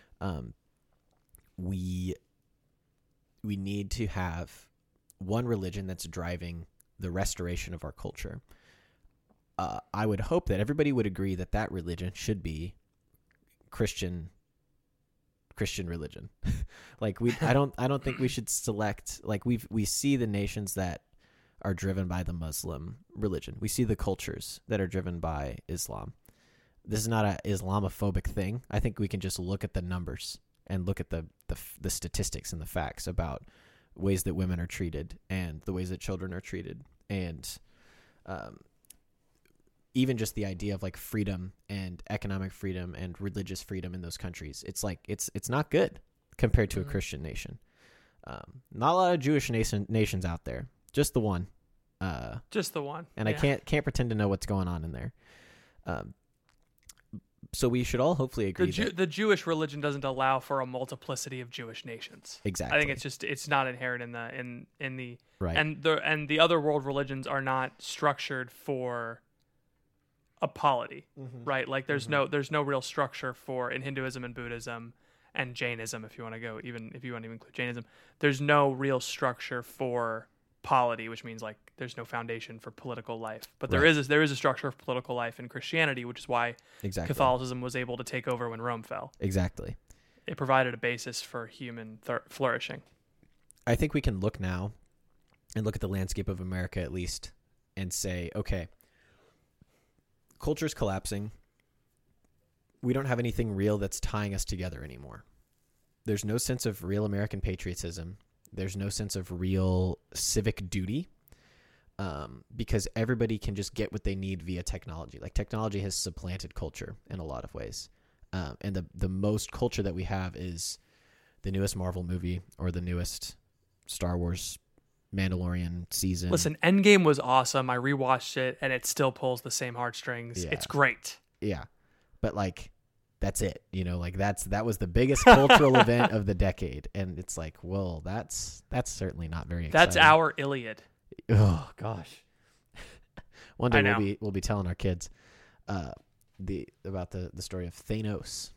we need to have one religion that's driving the restoration of our culture. I would hope that everybody would agree that religion should be Christian religion. Like, I don't think we should select, like, we see the nations that are driven by the Muslim religion. We see the cultures that are driven by Islam. This is not an Islamophobic thing. I think we can just look at the numbers and look at the statistics and the facts about ways that women are treated and the ways that children are treated, and even just the idea of like freedom and economic freedom and religious freedom in those countries. It's like it's not good compared to a Christian nation. Not a lot of Jewish nations out there. Just the one. Just the one. And I can't pretend to know what's going on in there. So we should all hopefully agree that the Jewish religion doesn't allow for a multiplicity of Jewish nations. Exactly. I think it's not inherent in the right. and the other world religions are not structured for a polity, right? Like there's no real structure for in Hinduism and Buddhism and Jainism, if you want to go, even if you want to include Jainism, there's no real structure for polity, which means like there's no foundation for political life. But there is a structure of political life in Christianity, which is why Catholicism was able to take over when Rome fell. Exactly. It provided a basis for human flourishing. I think we can look now and look at the landscape of America at least and say, okay, culture's collapsing. We don't have anything real that's tying us together anymore. There's no sense of real American patriotism. There's no sense of real civic duty, because everybody can just get what they need via technology. Like technology has supplanted culture in a lot of ways. And the most culture that we have is the newest Marvel movie or the newest Star Wars Mandalorian season. Listen, Endgame was awesome. I rewatched it and it still pulls the same heartstrings. Yeah. It's great. Yeah. But like, that's it, like that was the biggest cultural event of the decade. And it's like, well, that's certainly not very exciting. That's our Iliad. Oh gosh. One day we'll be telling our kids about the story of Thanos.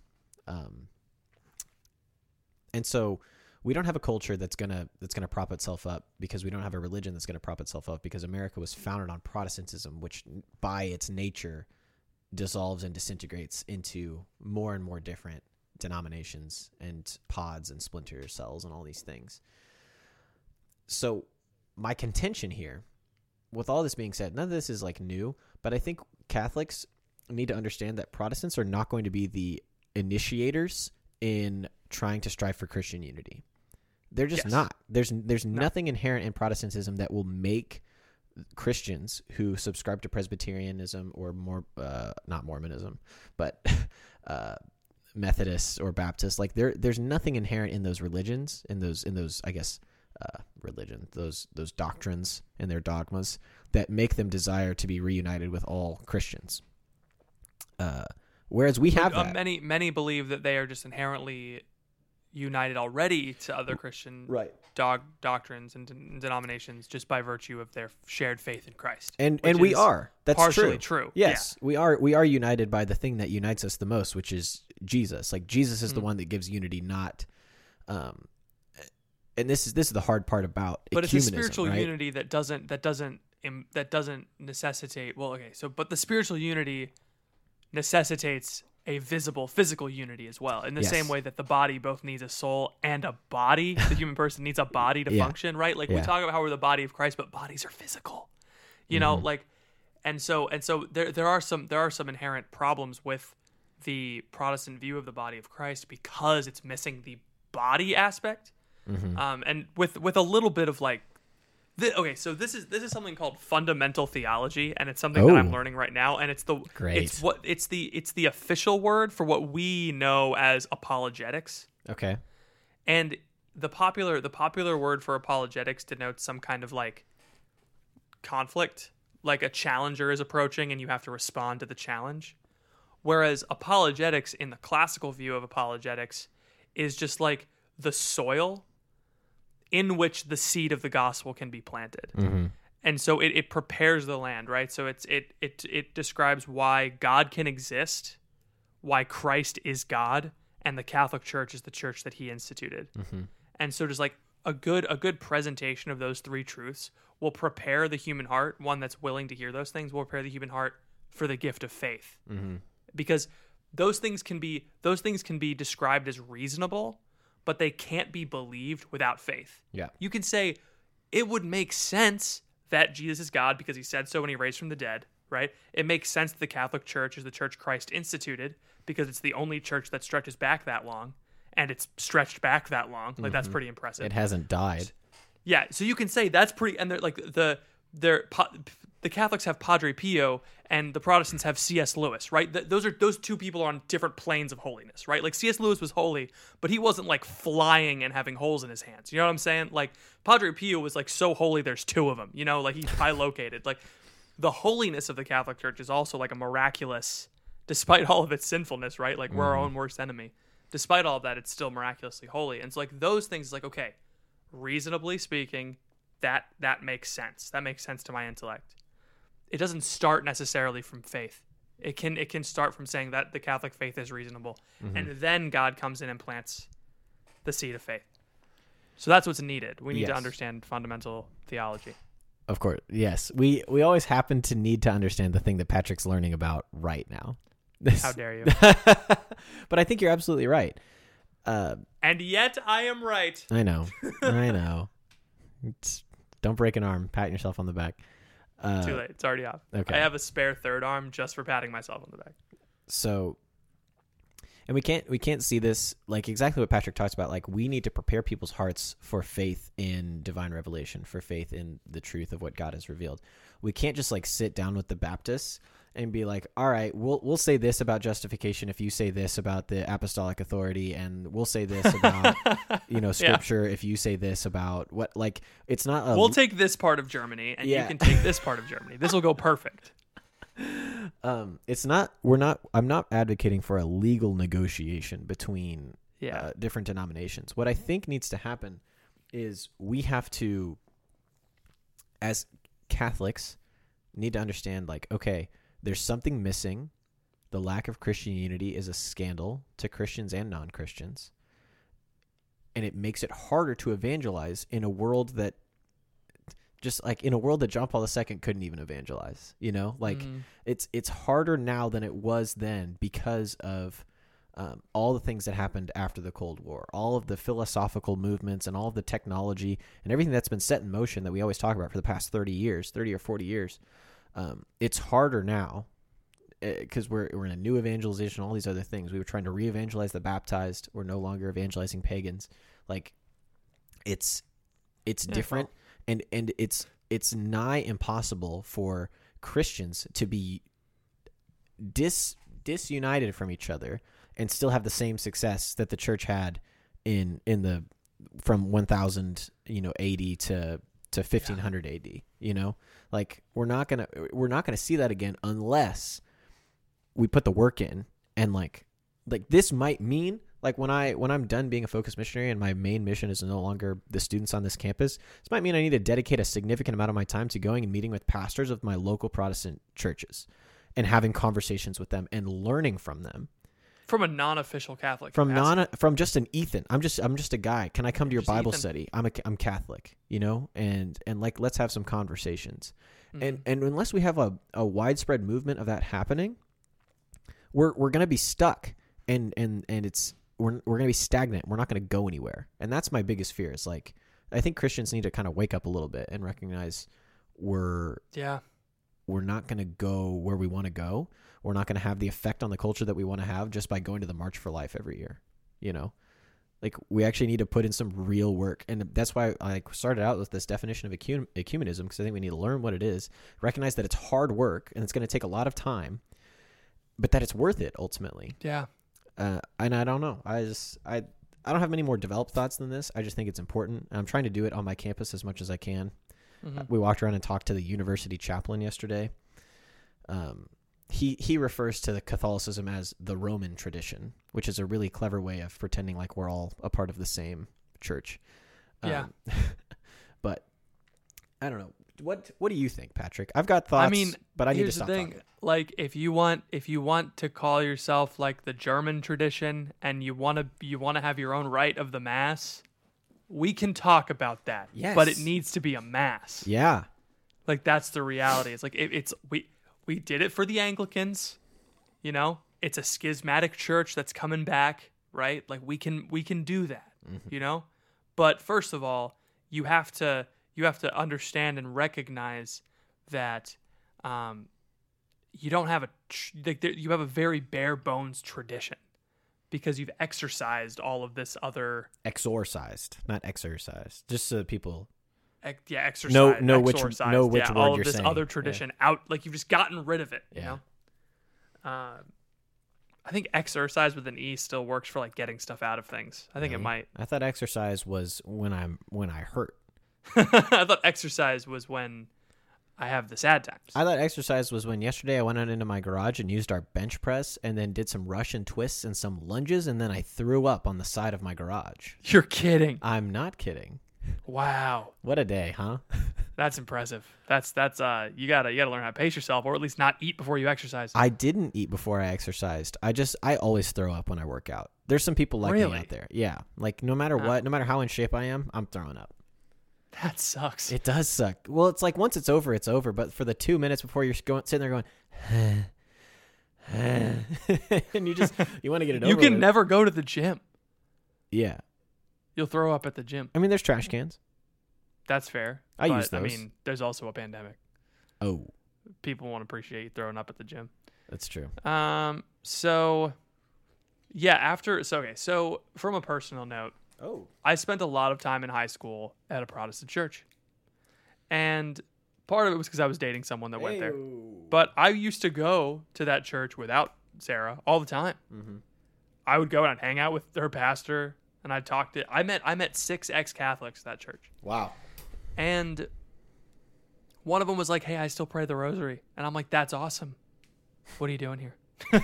And so we don't have a culture that's gonna prop itself up, because we don't have a religion that's gonna prop itself up, because America was founded on Protestantism, which by its nature dissolves and disintegrates into more and more different denominations and pods and splinter cells and all these things. So my contention here, with all this being said, none of this is like new, but I think Catholics need to understand that Protestants are not going to be the initiators in trying to strive for Christian unity. They're just not. There's nothing inherent in Protestantism that will make Christians who subscribe to Presbyterianism or not Mormonism, but Methodists or Baptists, like there's nothing inherent in those religions, in those I guess those doctrines and their dogmas that make them desire to be reunited with all Christians. Whereas we have that. Many believe that they are just inherently united already to other Christian doctrines and denominations just by virtue of their shared faith in Christ. And we are. That's partially true. Yes, yeah. We are united by the thing that unites us the most, which is Jesus. Like Jesus is the one that gives unity, not and this is the hard part about but ecumenism, it's a spiritual right? unity that doesn't necessitate but the spiritual unity necessitates a visible physical unity as well, in the same way that the body both needs a soul and a body. The human person needs a body to function, right? Like we talk about how we're the body of Christ, but bodies are physical, you know, like, and so there are some inherent problems with the Protestant view of the body of Christ because it's missing the body aspect, and with a little bit of like. So this is something called fundamental theology, and it's something that I'm learning right now, and it's the official word for what we know as apologetics. Okay. And the popular word for apologetics denotes some kind of like conflict, like a challenger is approaching and you have to respond to the challenge. Whereas apologetics in the classical view of apologetics is just like the soil in which the seed of the gospel can be planted. And so it prepares the land, right? So it describes why God can exist, why Christ is God, and the Catholic Church is the church that he instituted. And so just like a good presentation of those three truths will prepare the human heart, one that's willing to hear those things, will prepare the human heart for the gift of faith. Because those things can be described as reasonable, but they can't be believed without faith. Yeah. You can say it would make sense that Jesus is God because he said so when he raised from the dead, right? It makes sense that the Catholic Church is the church Christ instituted because it's the only church that stretches back that long, and it's stretched back that long. Like that's pretty impressive. It hasn't died. Yeah, so you can say that's pretty, and they're like the Catholics have Padre Pio and the Protestants have C.S. Lewis, right? Those two people are on different planes of holiness, right? Like C.S. Lewis was holy, but he wasn't like flying and having holes in his hands. You know what I'm saying? Like Padre Pio was like so holy there's two of them, you know, like he's bilocated. Like the holiness of the Catholic Church is also like a miraculous despite all of its sinfulness, right? Like we're our own worst enemy. Despite all of that, it's still miraculously holy. And so like those things, like, okay, reasonably speaking, that makes sense. That makes sense to my intellect. It doesn't start necessarily from faith. It can start from saying that the Catholic faith is reasonable. And then God comes in and plants the seed of faith. So that's what's needed. We need to understand fundamental theology. Of course, yes. We always happen to need to understand the thing that Patrick's learning about right now. How dare you? But I think you're absolutely right. And yet I am right. I know. I know. Don't break an arm. Patting yourself on the back. Too late. It's already off. Okay. I have a spare third arm just for patting myself on the back. So, and we can't see this, like exactly what Patrick talks about. Like we need to prepare people's hearts for faith in divine revelation, for faith in the truth of what God has revealed. We can't just like sit down with the Baptists and be like, all right, we'll say this about justification if you say this about the apostolic authority, and we'll say this about scripture if you say this about what. Like it's not. We'll take this part of Germany, and you can take this part of Germany. This will go perfect. It's not. We're not. I'm not advocating for a legal negotiation between different denominations. What I think needs to happen is we have to, as Catholics, need to understand like, okay, there's something missing. The lack of Christian unity is a scandal to Christians and non-Christians. And it makes it harder to evangelize in a world that John Paul II couldn't even evangelize, it's harder now than it was then because of all the things that happened after the Cold War, all of the philosophical movements and all of the technology and everything that's been set in motion that we always talk about for the past 30 or 40 years. It's harder now because we're in a new evangelization, all these other things. We were trying to re-evangelize the baptized. We're no longer evangelizing pagans. Like it's different, and it's nigh impossible for Christians to be disunited from each other and still have the same success that the church had from 1000 AD to 1500 AD. Like we're not gonna see that again unless we put the work in. And like this might mean like when I'm done being a focused missionary and my main mission is no longer the students on this campus, this might mean I need to dedicate a significant amount of my time to going and meeting with pastors of my local Protestant churches and having conversations with them and learning from them. From a non-official Catholic. From just an Ethan. I'm just a guy. Can I come to your Bible study? I'm Catholic, and like let's have some conversations. Mm-hmm. And unless we have a widespread movement of that happening, we're going to be stuck and we're going to be stagnant. We're not going to go anywhere. And that's my biggest fear. Is like I think Christians need to kind of wake up a little bit and recognize we're not going to go where we want to go. We're not going to have the effect on the culture that we want to have just by going to the March for Life every year. Like we actually need to put in some real work. And that's why I started out with this definition of ecumenism, because I think we need to learn what it is, recognize that it's hard work and it's going to take a lot of time, but that it's worth it ultimately. Yeah. And I don't know. I don't have many more developed thoughts than this. I just think it's important. I'm trying to do it on my campus as much as I can. Mm-hmm. We walked around and talked to the university chaplain yesterday. He refers to the Catholicism as the Roman tradition, which is a really clever way of pretending like we're all a part of the same church. Yeah. But I don't know. What do you think, Patrick? I've got thoughts, but I need to stop talking. Like if you want to call yourself like the German tradition and you want to have your own rite of the Mass, we can talk about that. Yes. But it needs to be a Mass. Yeah. Like that's the reality. It's like we did it for the Anglicans, it's a schismatic church that's coming back, right? Like we can do that, mm-hmm. But first of all, you have to understand and recognize that you don't have you have a very bare bones tradition because you've exercised all of this other exorcised, not exercised, just so people. Exercise. Know which word all you're of this saying. Other tradition out, like you've just gotten rid of it. I think exercise with an E still works for like getting stuff out of things. I think it might. I thought exercise was when I hurt. I thought exercise was when I have the sad times. I thought exercise was when yesterday I went out into my garage and used our bench press and then did some Russian twists and some lunges, and then I threw up on the side of my garage. You're kidding. I'm not kidding. Wow. What a day, huh? That's impressive. That's you gotta learn how to pace yourself, or at least not eat before you exercise. I didn't eat before I exercised. I always throw up when I work out. There's some people like me out there. Yeah. Like no matter what, no matter how in shape I am, I'm throwing up. That sucks. It does suck. Well, it's like once it's over, it's over. But for the 2 minutes before you're sitting there going, and you want to get it over. You can with. never go to the gym. Yeah. You'll throw up at the gym. I mean, there's trash cans. That's fair. I use those. I mean, there's also a pandemic. Oh. People won't appreciate you throwing up at the gym. That's true. So yeah, so from a personal note, I spent a lot of time in high school at a Protestant church. And part of it was because I was dating someone that went there. But I used to go to that church without Sarah all the time. Mm-hmm. I would go and I'd hang out with her pastor, and I'd talk to... I met 6 ex-Catholics at that church. Wow. And one of them was like, hey, I still pray the rosary. And I'm like, that's awesome. What are you doing here?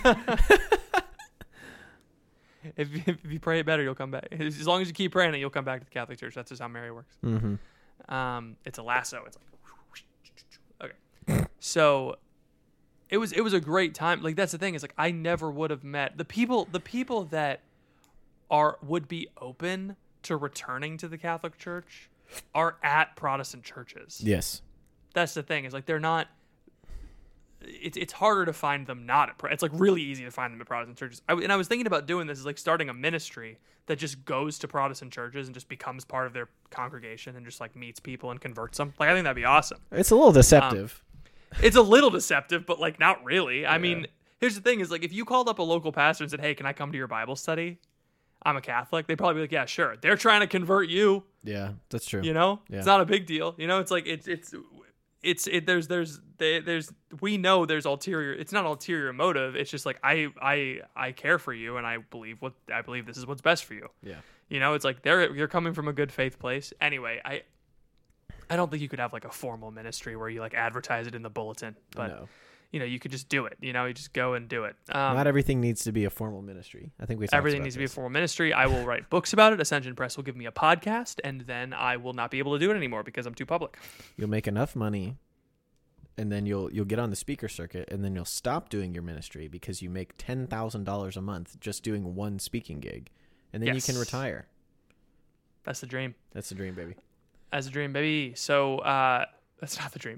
If you pray it better, you'll come back. As long as you keep praying it, you'll come back to the Catholic Church. That's just how Mary works. Mm-hmm. It's a lasso. It's like, okay. So it was a great time. Like that's the thing. Is like I never would have met the people that would be open to returning to the Catholic Church are at Protestant churches. Yes. That's the thing. Is like they're not. It's harder to find them not at it's like really easy to find them at Protestant churches. I was thinking about doing this is like starting a ministry that just goes to Protestant churches and just becomes part of their congregation and just like meets people and converts them. Like I think that'd be awesome. It's a little deceptive. It's a little deceptive, but like not really. Yeah. I mean, here's the thing is like if you called up a local pastor and said, "Hey, can I come to your Bible study? I'm a Catholic." They'd probably be like, "Yeah, sure." They're trying to convert you. Yeah, that's true. You know, it's not a big deal. You know, it's like we know there's ulterior. It's not ulterior motive. It's just like I care for you and I believe this is what's best for you. Yeah. You know, it's like you're coming from a good faith place. Anyway, I don't think you could have like a formal ministry where you like advertise it in the bulletin, but no. You know, you could just do it. You know, you just go and do it. Not everything needs to be a formal ministry. I think everything needs to be a formal ministry. I will write books about it. Ascension Press will give me a podcast, and then I will not be able to do it anymore because I'm too public. You'll make enough money, and then you'll get on the speaker circuit, and then you'll stop doing your ministry because you make $10,000 a month just doing one speaking gig, and then you can retire. That's the dream. That's the dream, baby. That's the dream, baby. So that's not the dream.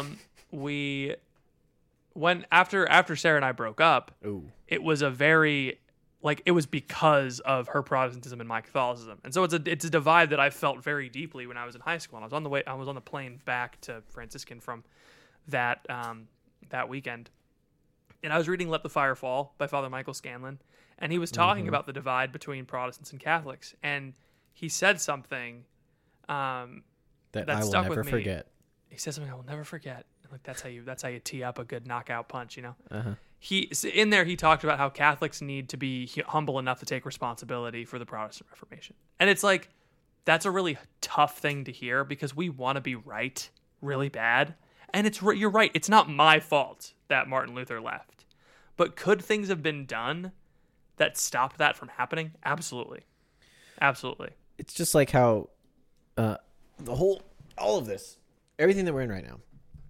After Sarah and I broke up, it was a very it was because of her Protestantism and my Catholicism, and so it's a divide that I felt very deeply when I was in high school. And I was on the plane back to Franciscan from that weekend, and I was reading "Let the Fire Fall" by Father Michael Scanlon, and he was talking about the divide between Protestants and Catholics, and he said something that I will never forget. He said something I will never forget. Like that's how you tee up a good knockout punch, you know. Uh-huh. He talked about how Catholics need to be humble enough to take responsibility for the Protestant Reformation, and it's like that's a really tough thing to hear because we want to be right really bad, and you're right. It's not my fault that Martin Luther left, but could things have been done that stopped that from happening? Absolutely, absolutely. It's just like how all of this, everything that we're in right now.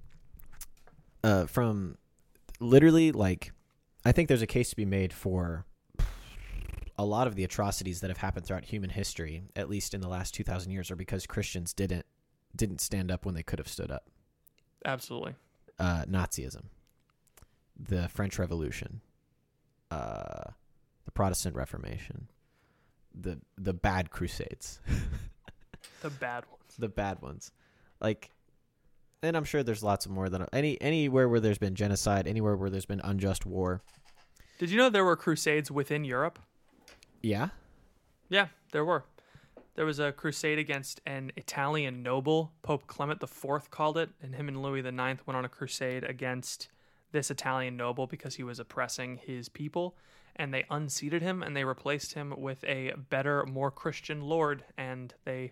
From literally, like, I think there's a case to be made for a lot of the atrocities that have happened throughout human history, at least in the last 2,000 years, are because Christians didn't stand up when they could have stood up. Absolutely. Nazism, the French Revolution, the Protestant Reformation, the bad Crusades. The bad ones. The bad ones. Like... And I'm sure there's lots of more than anywhere where there's been genocide, anywhere where there's been unjust war. Did you know there were crusades within Europe? Yeah? Yeah, there were. There was a crusade against an Italian noble, Pope Clement IV called it, and him and Louis IX went on a crusade against this Italian noble because he was oppressing his people, and they unseated him and they replaced him with a better, more Christian lord, and they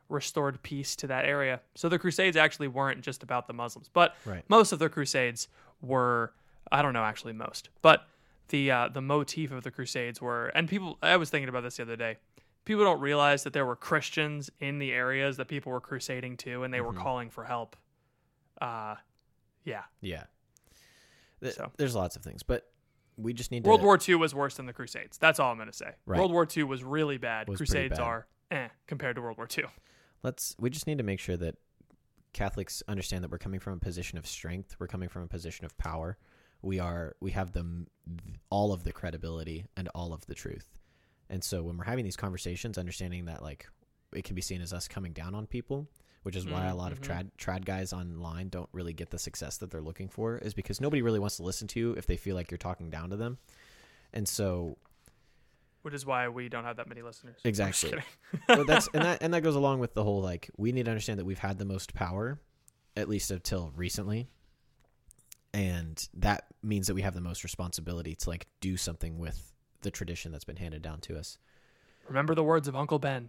restored peace to that area. So the Crusades actually weren't just about the Muslims, but Right. most of the Crusades were, I don't know actually most, but the motif of the Crusades were, and people, I was thinking about this the other day, people don't realize that there were Christians in the areas that people were crusading to, and they were calling for help. Yeah. Yeah. So. There's lots of things, but we just need World to... War II was worse than the Crusades. That's all I'm going to say. Right. World War II was really bad. Was pretty Crusades bad. are compared to World War II. We just need to make sure that Catholics understand that we're coming from a position of strength. We're coming from a position of power. We have all of the credibility and all of the truth. And so when we're having these conversations, understanding that like it can be seen as us coming down on people, which is why a lot of trad guys online don't really get the success that they're looking for, is because nobody really wants to listen to you if they feel like you're talking down to them. And so, which is why we don't have that many listeners. exactly. I'm just kidding. Well, that goes along with the whole, like, we need to understand that we've had the most power, at least until recently. And that means that we have the most responsibility to like do something with the tradition that's been handed down to us. Remember the words of Uncle Ben.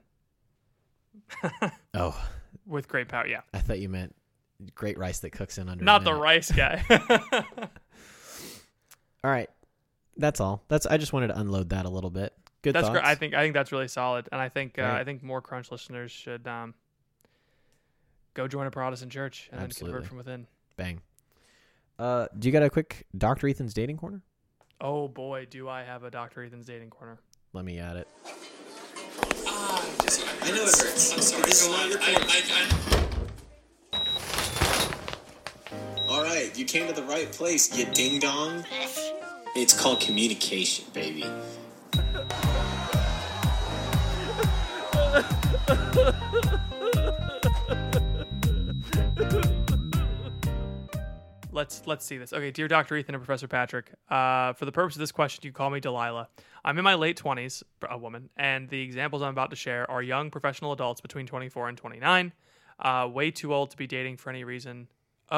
Oh, with great power. Yeah. I thought you meant great rice that cooks in under Not a the minute. rice guy. All right. That's all. I just wanted to unload that a little bit. Good That's thoughts. great. I think that's really solid. And I think Right. I think more Crunch listeners should go join a Protestant church and then Absolutely. convert from within. Bang. Do you got a quick Dr. Ethan's dating corner? Oh boy, do I have a Dr. Ethan's dating corner. Let me add it. I know it hurts. I'm sorry. All right, you came to the right place, you ding dong. It's called communication, baby. Let's see this. Okay, dear Dr. Ethan and Professor Patrick, for the purpose of this question, you call me Delilah. I'm in my late 20s, a woman, and the examples I'm about to share are young professional adults between 24 and 29, way too old to be dating for any reason.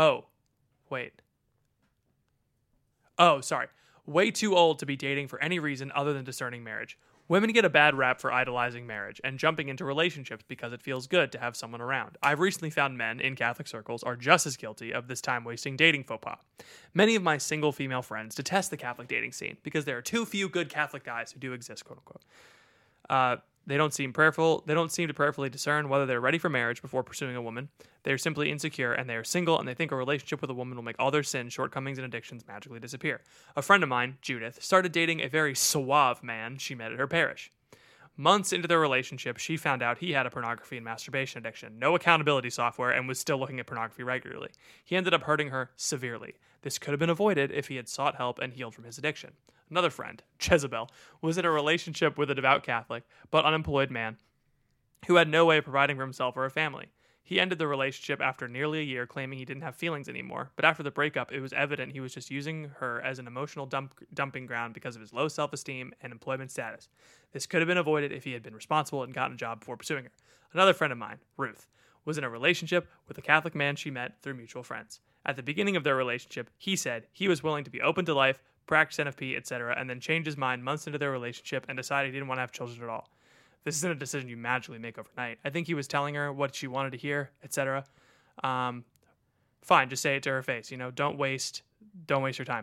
Way too old to be dating for any reason other than discerning marriage. Women get a bad rap for idolizing marriage and jumping into relationships because it feels good to have someone around. I've recently found men in Catholic circles are just as guilty of this time-wasting dating faux pas. Many of my single female friends detest the Catholic dating scene because there are too few good Catholic guys who do exist, quote unquote. They don't seem to prayerfully discern whether they're ready for marriage before pursuing a woman. They're simply insecure, and they are single, and they think a relationship with a woman will make all their sins, shortcomings, and addictions magically disappear. A friend of mine, Judith, started dating a very suave man she met at her parish. Months into their relationship, she found out he had a pornography and masturbation addiction, no accountability software, and was still looking at pornography regularly. He ended up hurting her severely. This could have been avoided if he had sought help and healed from his addiction. Another friend, Jezebel, was in a relationship with a devout Catholic, but unemployed man who had no way of providing for himself or a family. He ended the relationship after nearly a year, claiming he didn't have feelings anymore. But after the breakup, it was evident he was just using her as an emotional dumping ground because of his low self-esteem and employment status. This could have been avoided if he had been responsible and gotten a job before pursuing her. Another friend of mine, Ruth, was in a relationship with a Catholic man she met through mutual friends. At the beginning of their relationship, he said he was willing to be open to life, practice NFP, etc., and then changed his mind months into their relationship and decided he didn't want to have children at all. This isn't a decision you magically make overnight. I think he was telling her what she wanted to hear, etc. Fine, just say it to her face. Don't waste your time.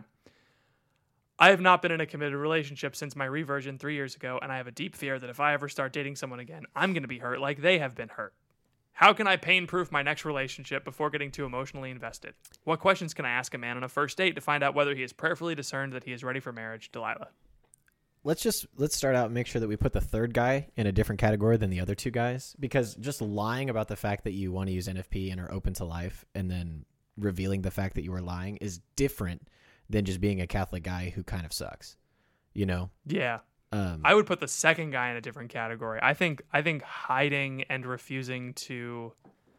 I have not been in a committed relationship since my reversion 3 years ago, and I have a deep fear that if I ever start dating someone again, I'm going to be hurt like they have been hurt. How can I pain-proof my next relationship before getting too emotionally invested? What questions can I ask a man on a first date to find out whether he has prayerfully discerned that he is ready for marriage? Delilah. Let's start out and make sure that we put the third guy in a different category than the other two guys, because just lying about the fact that you want to use NFP and are open to life and then revealing the fact that you were lying is different than just being a Catholic guy who kind of sucks, Yeah. I would put the second guy in a different category. I think hiding and refusing to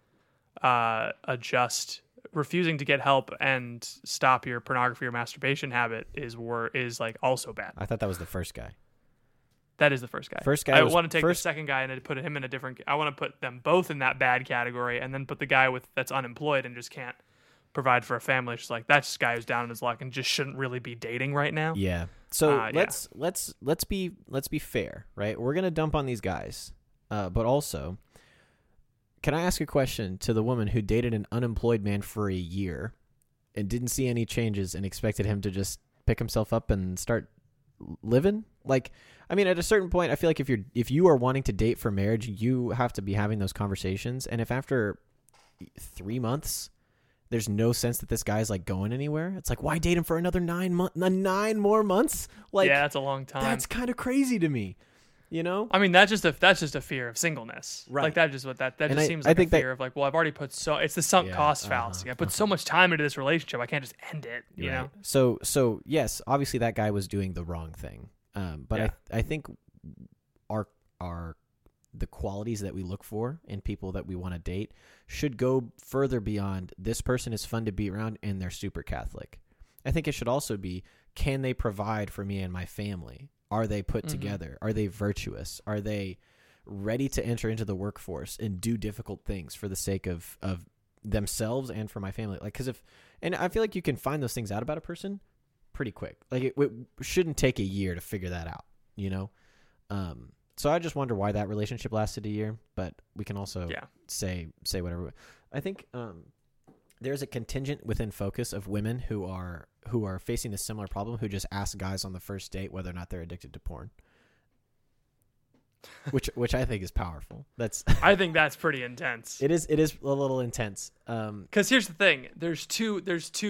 adjust, refusing to get help and stop your pornography or masturbation habit is like also bad. I thought that was the first guy. That is the first guy. I want to take the second guy and put him in a different. I want to put them both in that bad category, and then put the guy that's unemployed and just can't provide for a family. It's just like that's just a guy who's down on his luck and just shouldn't really be dating right now. Yeah. So let's be fair, right? We're gonna dump on these guys, but also can I ask a question to the woman who dated an unemployed man for a year and didn't see any changes and expected him to just pick himself up and start living? Like, I mean, at a certain point, I feel like if you are wanting to date for marriage, you have to be having those conversations. And if after 3 months, there's no sense that this guy's like going anywhere, it's like, why date him for another 9 more months? Like, yeah, that's a long time. That's kind of crazy to me. You know, I mean, that's just a fear of singleness, right? Like that just what that and just seems like I think a fear of like, well, I've already put it's the sunk cost fallacy. I put so much time into this relationship, I can't just end it. You know. So yes, obviously that guy was doing the wrong thing. But I think the qualities that we look for in people that we want to date should go further beyond this person is fun to be around and they're super Catholic. I think it should also be, can they provide for me and my family? Are they put together? Are they virtuous? Are they ready to enter into the workforce and do difficult things for the sake of themselves and for my family? Like, and I feel like you can find those things out about a person pretty quick. Like it shouldn't take a year to figure that out, you know? So I just wonder why that relationship lasted a year, but we can also say whatever. I think there's a contingent within Focus of women who are facing a similar problem, who just ask guys on the first date whether or not they're addicted to porn. Which I think is powerful. I think that's pretty intense. It is a little intense. Because here's the thing: there's two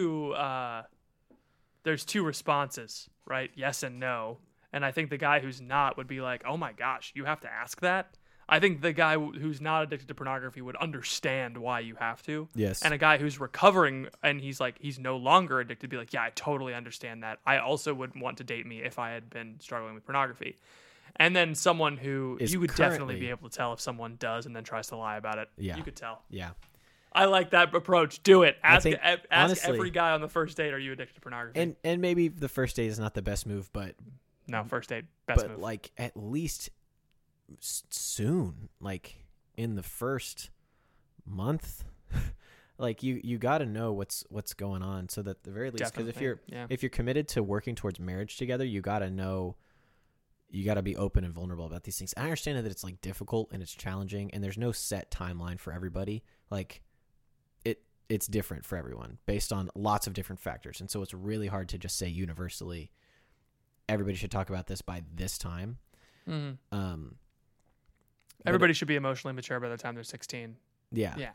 responses, right? Yes and no. And I think the guy who's not would be like, "Oh my gosh, you have to ask that." I think the guy who's not addicted to pornography would understand why you have to. Yes. And a guy who's recovering and he's no longer addicted, be like, "Yeah, I totally understand that. I also wouldn't want to date me if I had been struggling with pornography." And then someone who you would definitely be able to tell if someone does and then tries to lie about it. Yeah. You could tell. Yeah. I like that approach. Do it. Ask honestly, every guy on the first date, are you addicted to pornography? And maybe the first date is not the best move, but no, first date, best move. But like at least soon, like in the first month, like you got to know what's going on, so that at the very least, because if you're committed to working towards marriage together, you got to know, you got to be open and vulnerable about these things. I understand that it's like difficult and it's challenging, and there's no set timeline for everybody. Like it's different for everyone based on lots of different factors, and so it's really hard to just say universally everybody should talk about this by this time. Mm-hmm. Everybody should be emotionally mature by the time they're 16. Yeah.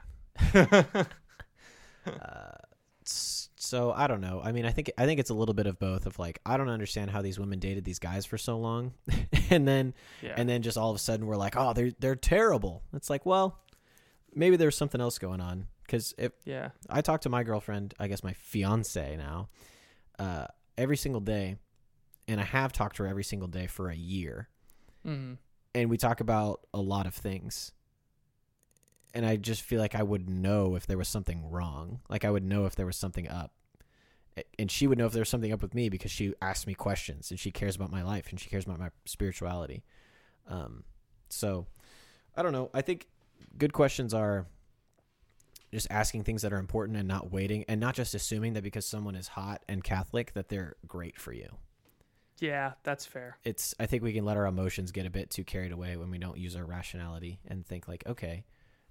So I don't know. I mean, I think it's a little bit of both. Of like, I don't understand how these women dated these guys for so long, and then just all of a sudden we're like, oh, they're terrible. It's like, well, maybe there's something else going on. Because I talk to my girlfriend, I guess my fiance now, every single day, and I have talked to her every single day for a year. Mm-hmm. And we talk about a lot of things. And I just feel like I would know if there was something wrong. Like I would know if there was something up. And she would know if there was something up with me because she asked me questions and she cares about my life and she cares about my spirituality. So I don't know. I think good questions are just asking things that are important and not waiting, and not just assuming that because someone is hot and Catholic that they're great for you. Yeah, that's fair. I think we can let our emotions get a bit too carried away when we don't use our rationality and think like, okay,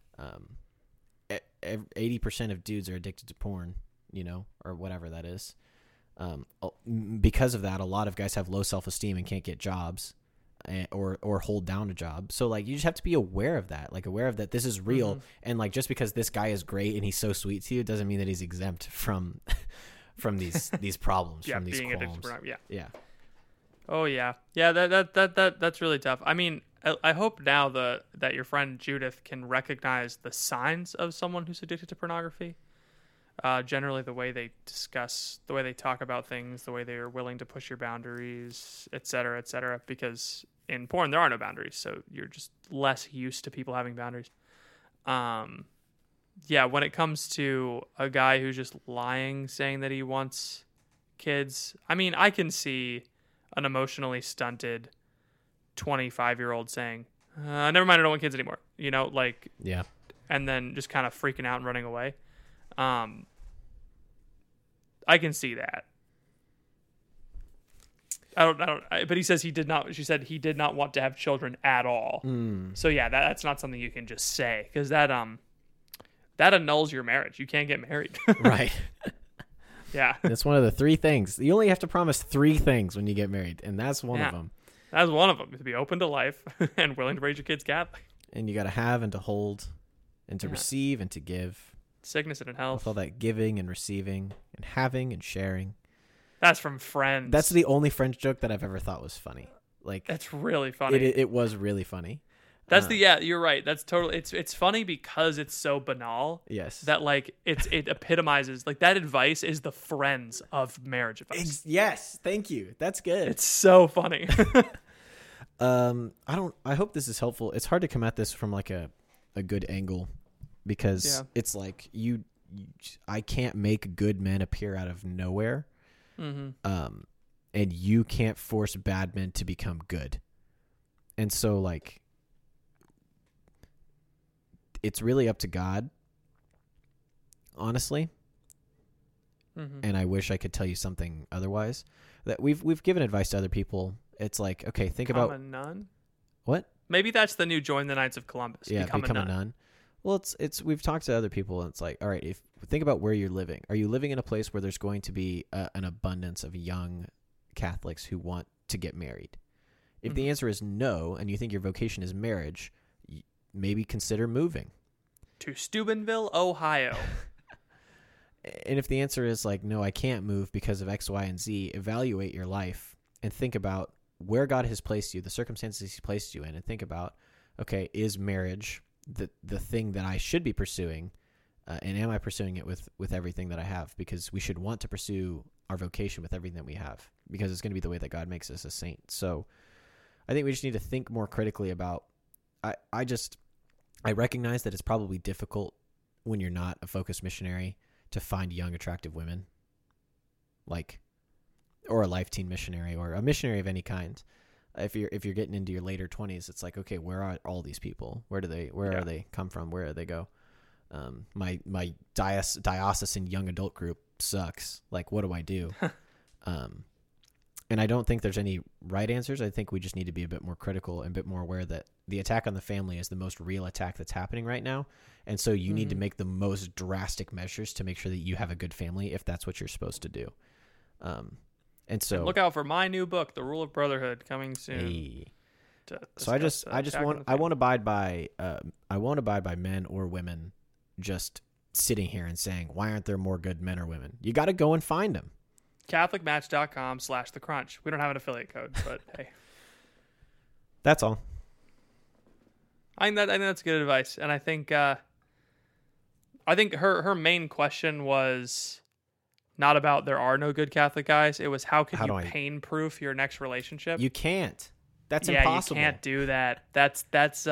80% of dudes are addicted to porn, you know, or whatever that is. Because of that, a lot of guys have low self-esteem and can't get jobs or hold down a job. So like, you just have to be aware of that, like aware of that this is real. Mm-hmm. And like, just because this guy is great and he's so sweet to you doesn't mean that he's exempt from these problems, from these qualms. Yeah. Oh yeah. Yeah. That's really tough. I mean, I hope now that your friend Judith can recognize the signs of someone who's addicted to pornography. Generally the way they discuss, the way they talk about things, the way they are willing to push your boundaries, et cetera, because in porn there are no boundaries. So you're just less used to people having boundaries. Yeah. When it comes to a guy who's just lying, saying that he wants kids, I mean, I can see an emotionally stunted 25-year-old saying, never mind, I don't want kids anymore. You know, like, yeah. And then just kind of freaking out and running away. I can see that. But he says he did not. She said he did not want to have children at all. So yeah, that's not something you can just say, because that annuls your marriage. You can't get married. Right. Yeah. That's one of the 3 things. You only have to promise 3 things when you get married, and that's one of them. That's one of them. To be open to life and willing to raise your kids Catholic. And you got to have and to hold and to receive and to give. Sickness and in health. With all that giving and receiving and having and sharing. That's from Friends. That's the only Friends joke that I've ever thought was funny. Like, that's really funny. It was really funny. That's you're right. That's totally, it's funny because it's so banal. Yes. That like it epitomizes, like, that advice is the Friends of marriage advice. Yes. Thank you. That's good. It's so funny. I hope this is helpful. It's hard to come at this from like a good angle, because it's like I can't make good men appear out of nowhere. Mm-hmm. And you can't force bad men to become good. And so, like, it's really up to God, honestly. Mm-hmm. And I wish I could tell you something otherwise. That we've given advice to other people. It's like, okay, become a nun. What? Maybe that's the new Join the Knights of Columbus. Yeah, become a nun. Well, it's we've talked to other people, and it's like, all right, think about where you're living. Are you living in a place where there's going to be an abundance of young Catholics who want to get married? If the answer is no, and you think your vocation is marriage, maybe consider moving to Steubenville, Ohio. And if the answer is like, no, I can't move because of X, Y, and Z, evaluate your life and think about where God has placed you, the circumstances He's placed you in, and think about, okay, is marriage the thing that I should be pursuing, and am I pursuing it with everything that I have? Because we should want to pursue our vocation with everything that we have, because it's going to be the way that God makes us a saint. So I think we just need to think more critically about. I recognize that it's probably difficult when you're not a focused missionary to find young, attractive women, or a life teen missionary or a missionary of any kind. If you're getting into your later 20s, it's like, okay, where are all these people? Where are they come from? Where do they go? My diocesan young adult group sucks. Like, what do I do? And I don't think there's any right answers. I think we just need to be a bit more critical and a bit more aware that the attack on the family is the most real attack that's happening right now. And so you need to make the most drastic measures to make sure that you have a good family, if that's what you're supposed to do. And look out for my new book, The Rule of Brotherhood, coming soon. I won't abide by men or women just sitting here and saying, why aren't there more good men or women? You got to go and find them. CatholicMatch.com/thecrunch. We don't have an affiliate code, but hey. That's all. I think that's good advice. And I think her main question was not about there are no good Catholic guys. It was how can you pain-proof your next relationship? You can't. That's impossible. You can't do that. That's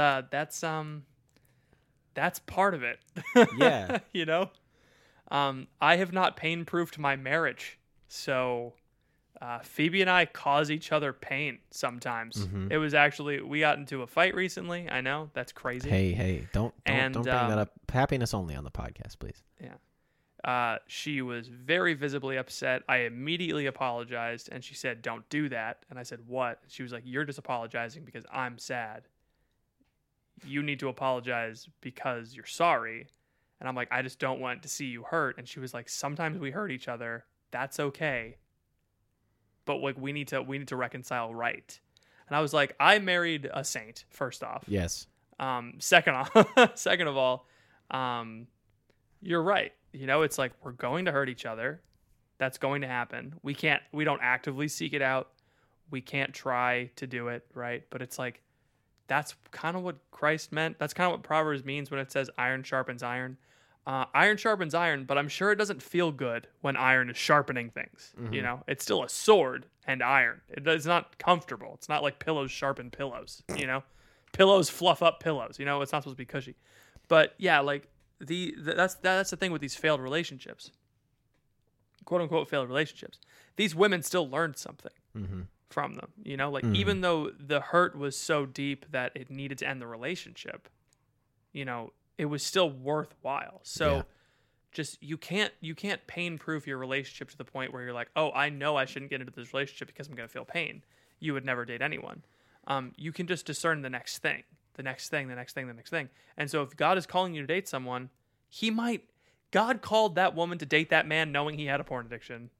part of it. Yeah. You know? I have not pain-proofed my marriage. So Phoebe and I cause each other pain sometimes. Mm-hmm. It was actually, we got into a fight recently. I know, that's crazy. Hey, don't bring that up. Happiness only on the podcast, please. Yeah. She was very visibly upset. I immediately apologized, and she said, don't do that. And I said, what? She was like, you're just apologizing because I'm sad. You need to apologize because you're sorry. And I'm like, I just don't want to see you hurt. And she was like, sometimes we hurt each other. That's okay. But like we need to reconcile right. And I was like, I married a saint, first off. Yes. Second of all, you're right. You know, it's like we're going to hurt each other. That's going to happen. We don't actively seek it out. We can't try to do it, right? But it's like that's kind of what Christ meant. That's kind of what Proverbs means when it says iron sharpens iron. Iron sharpens iron, but I'm sure it doesn't feel good when iron is sharpening things. Mm-hmm. You know, it's still a sword and iron. It's not comfortable. It's not like pillows sharpen pillows, you know? Pillows fluff up pillows, you know? It's not supposed to be cushy. But yeah, like that's the thing with these failed relationships. Quote unquote failed relationships. These women still learned something from them, you know? Like even though the hurt was so deep that it needed to end the relationship, you know, it was still worthwhile. So just you can't pain proof your relationship to the point where you're like, oh, I know I shouldn't get into this relationship because I'm going to feel pain. You would never date anyone. You can just discern the next thing, the next thing, the next thing, the next thing. And so if God is calling you to date someone, God called that woman to date that man knowing he had a porn addiction.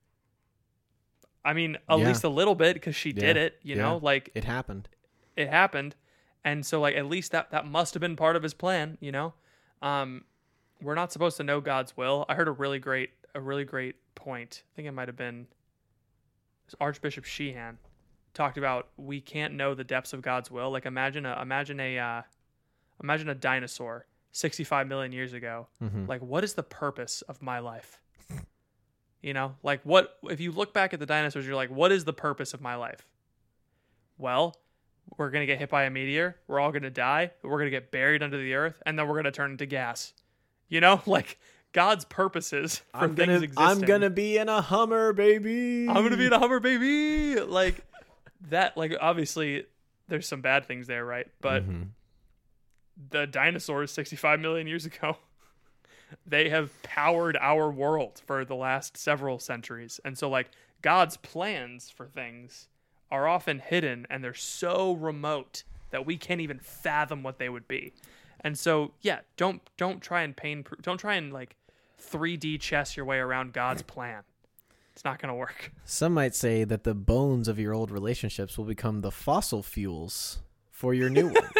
I mean, at least a little bit, because she did it, you know, like it happened. It happened. And so like, at least that must've been part of his plan, you know? We're not supposed to know God's will. I heard a really great point. I think it might've been Archbishop Sheehan talked about, we can't know the depths of God's will. Like imagine a dinosaur 65 million years ago. Mm-hmm. Like, what is the purpose of my life? You know, like what, if you look back at the dinosaurs, you're like, what is the purpose of my life? Well, we're going to get hit by a meteor. We're all going to die. We're going to get buried under the earth. And then we're going to turn into gas. You know, like God's purposes for things existing. I'm going to be in a Hummer, baby. I'm going to be in a Hummer, baby. Like that, like obviously there's some bad things there, right? But the dinosaurs 65 million years ago, they have powered our world for the last several centuries. And so like God's plans for things are often hidden, and they're so remote that we can't even fathom what they would be. And so, yeah, don't try and like 3D chess your way around God's plan. It's not going to work. Some might say that the bones of your old relationships will become the fossil fuels for your new ones.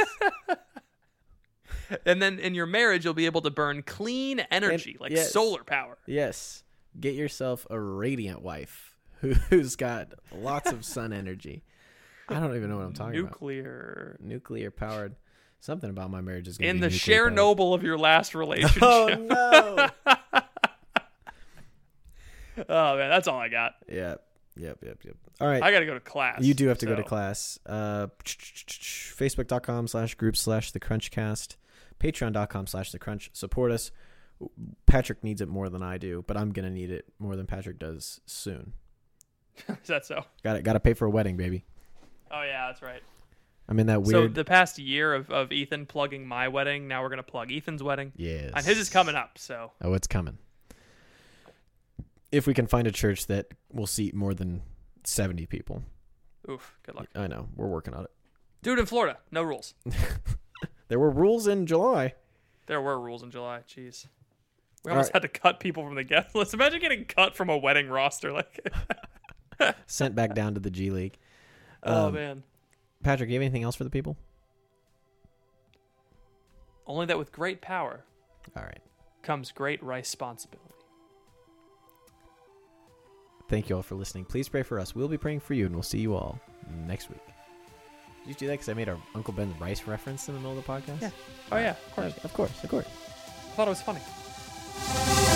And then in your marriage, you'll be able to burn clean energy, like solar power. Yes. Get yourself a radiant wife who's got lots of sun energy. I don't even know what I'm talking about. Nuclear powered. Something about my marriage is going to be in the Chernobyl of your last relationship. Oh, no. Oh, man, that's all I got. Yep. All right. I got to go to class. You do have to go to class. Facebook.com/group/TheCrunchcast. Patreon.com/TheCrunch. Support us. Patrick needs it more than I do, but I'm going to need it more than Patrick does soon. Is that so? Got to pay for a wedding, baby. Oh, yeah, that's right. I'm in that weird... So the past year of Ethan plugging my wedding, now we're going to plug Ethan's wedding. Yes. And his is coming up, so... Oh, it's coming. If we can find a church that will seat more than 70 people. Oof, good luck. I know. We're working on it. Do it in Florida. No rules. There were rules in July. There were rules in July. Jeez. We almost had to cut people from the guest list. Imagine getting cut from a wedding roster. Like sent back down to the G League. Oh, man. Patrick, do you have anything else for the people? Only that with great power all right, comes great responsibility. Thank you all for listening. Please pray for us. We'll be praying for you, and we'll see you all next week. Did you do that because I made our Uncle Ben's rice reference in the middle of the podcast? Yeah. Oh, yeah. Of course. Of course. I thought it was funny.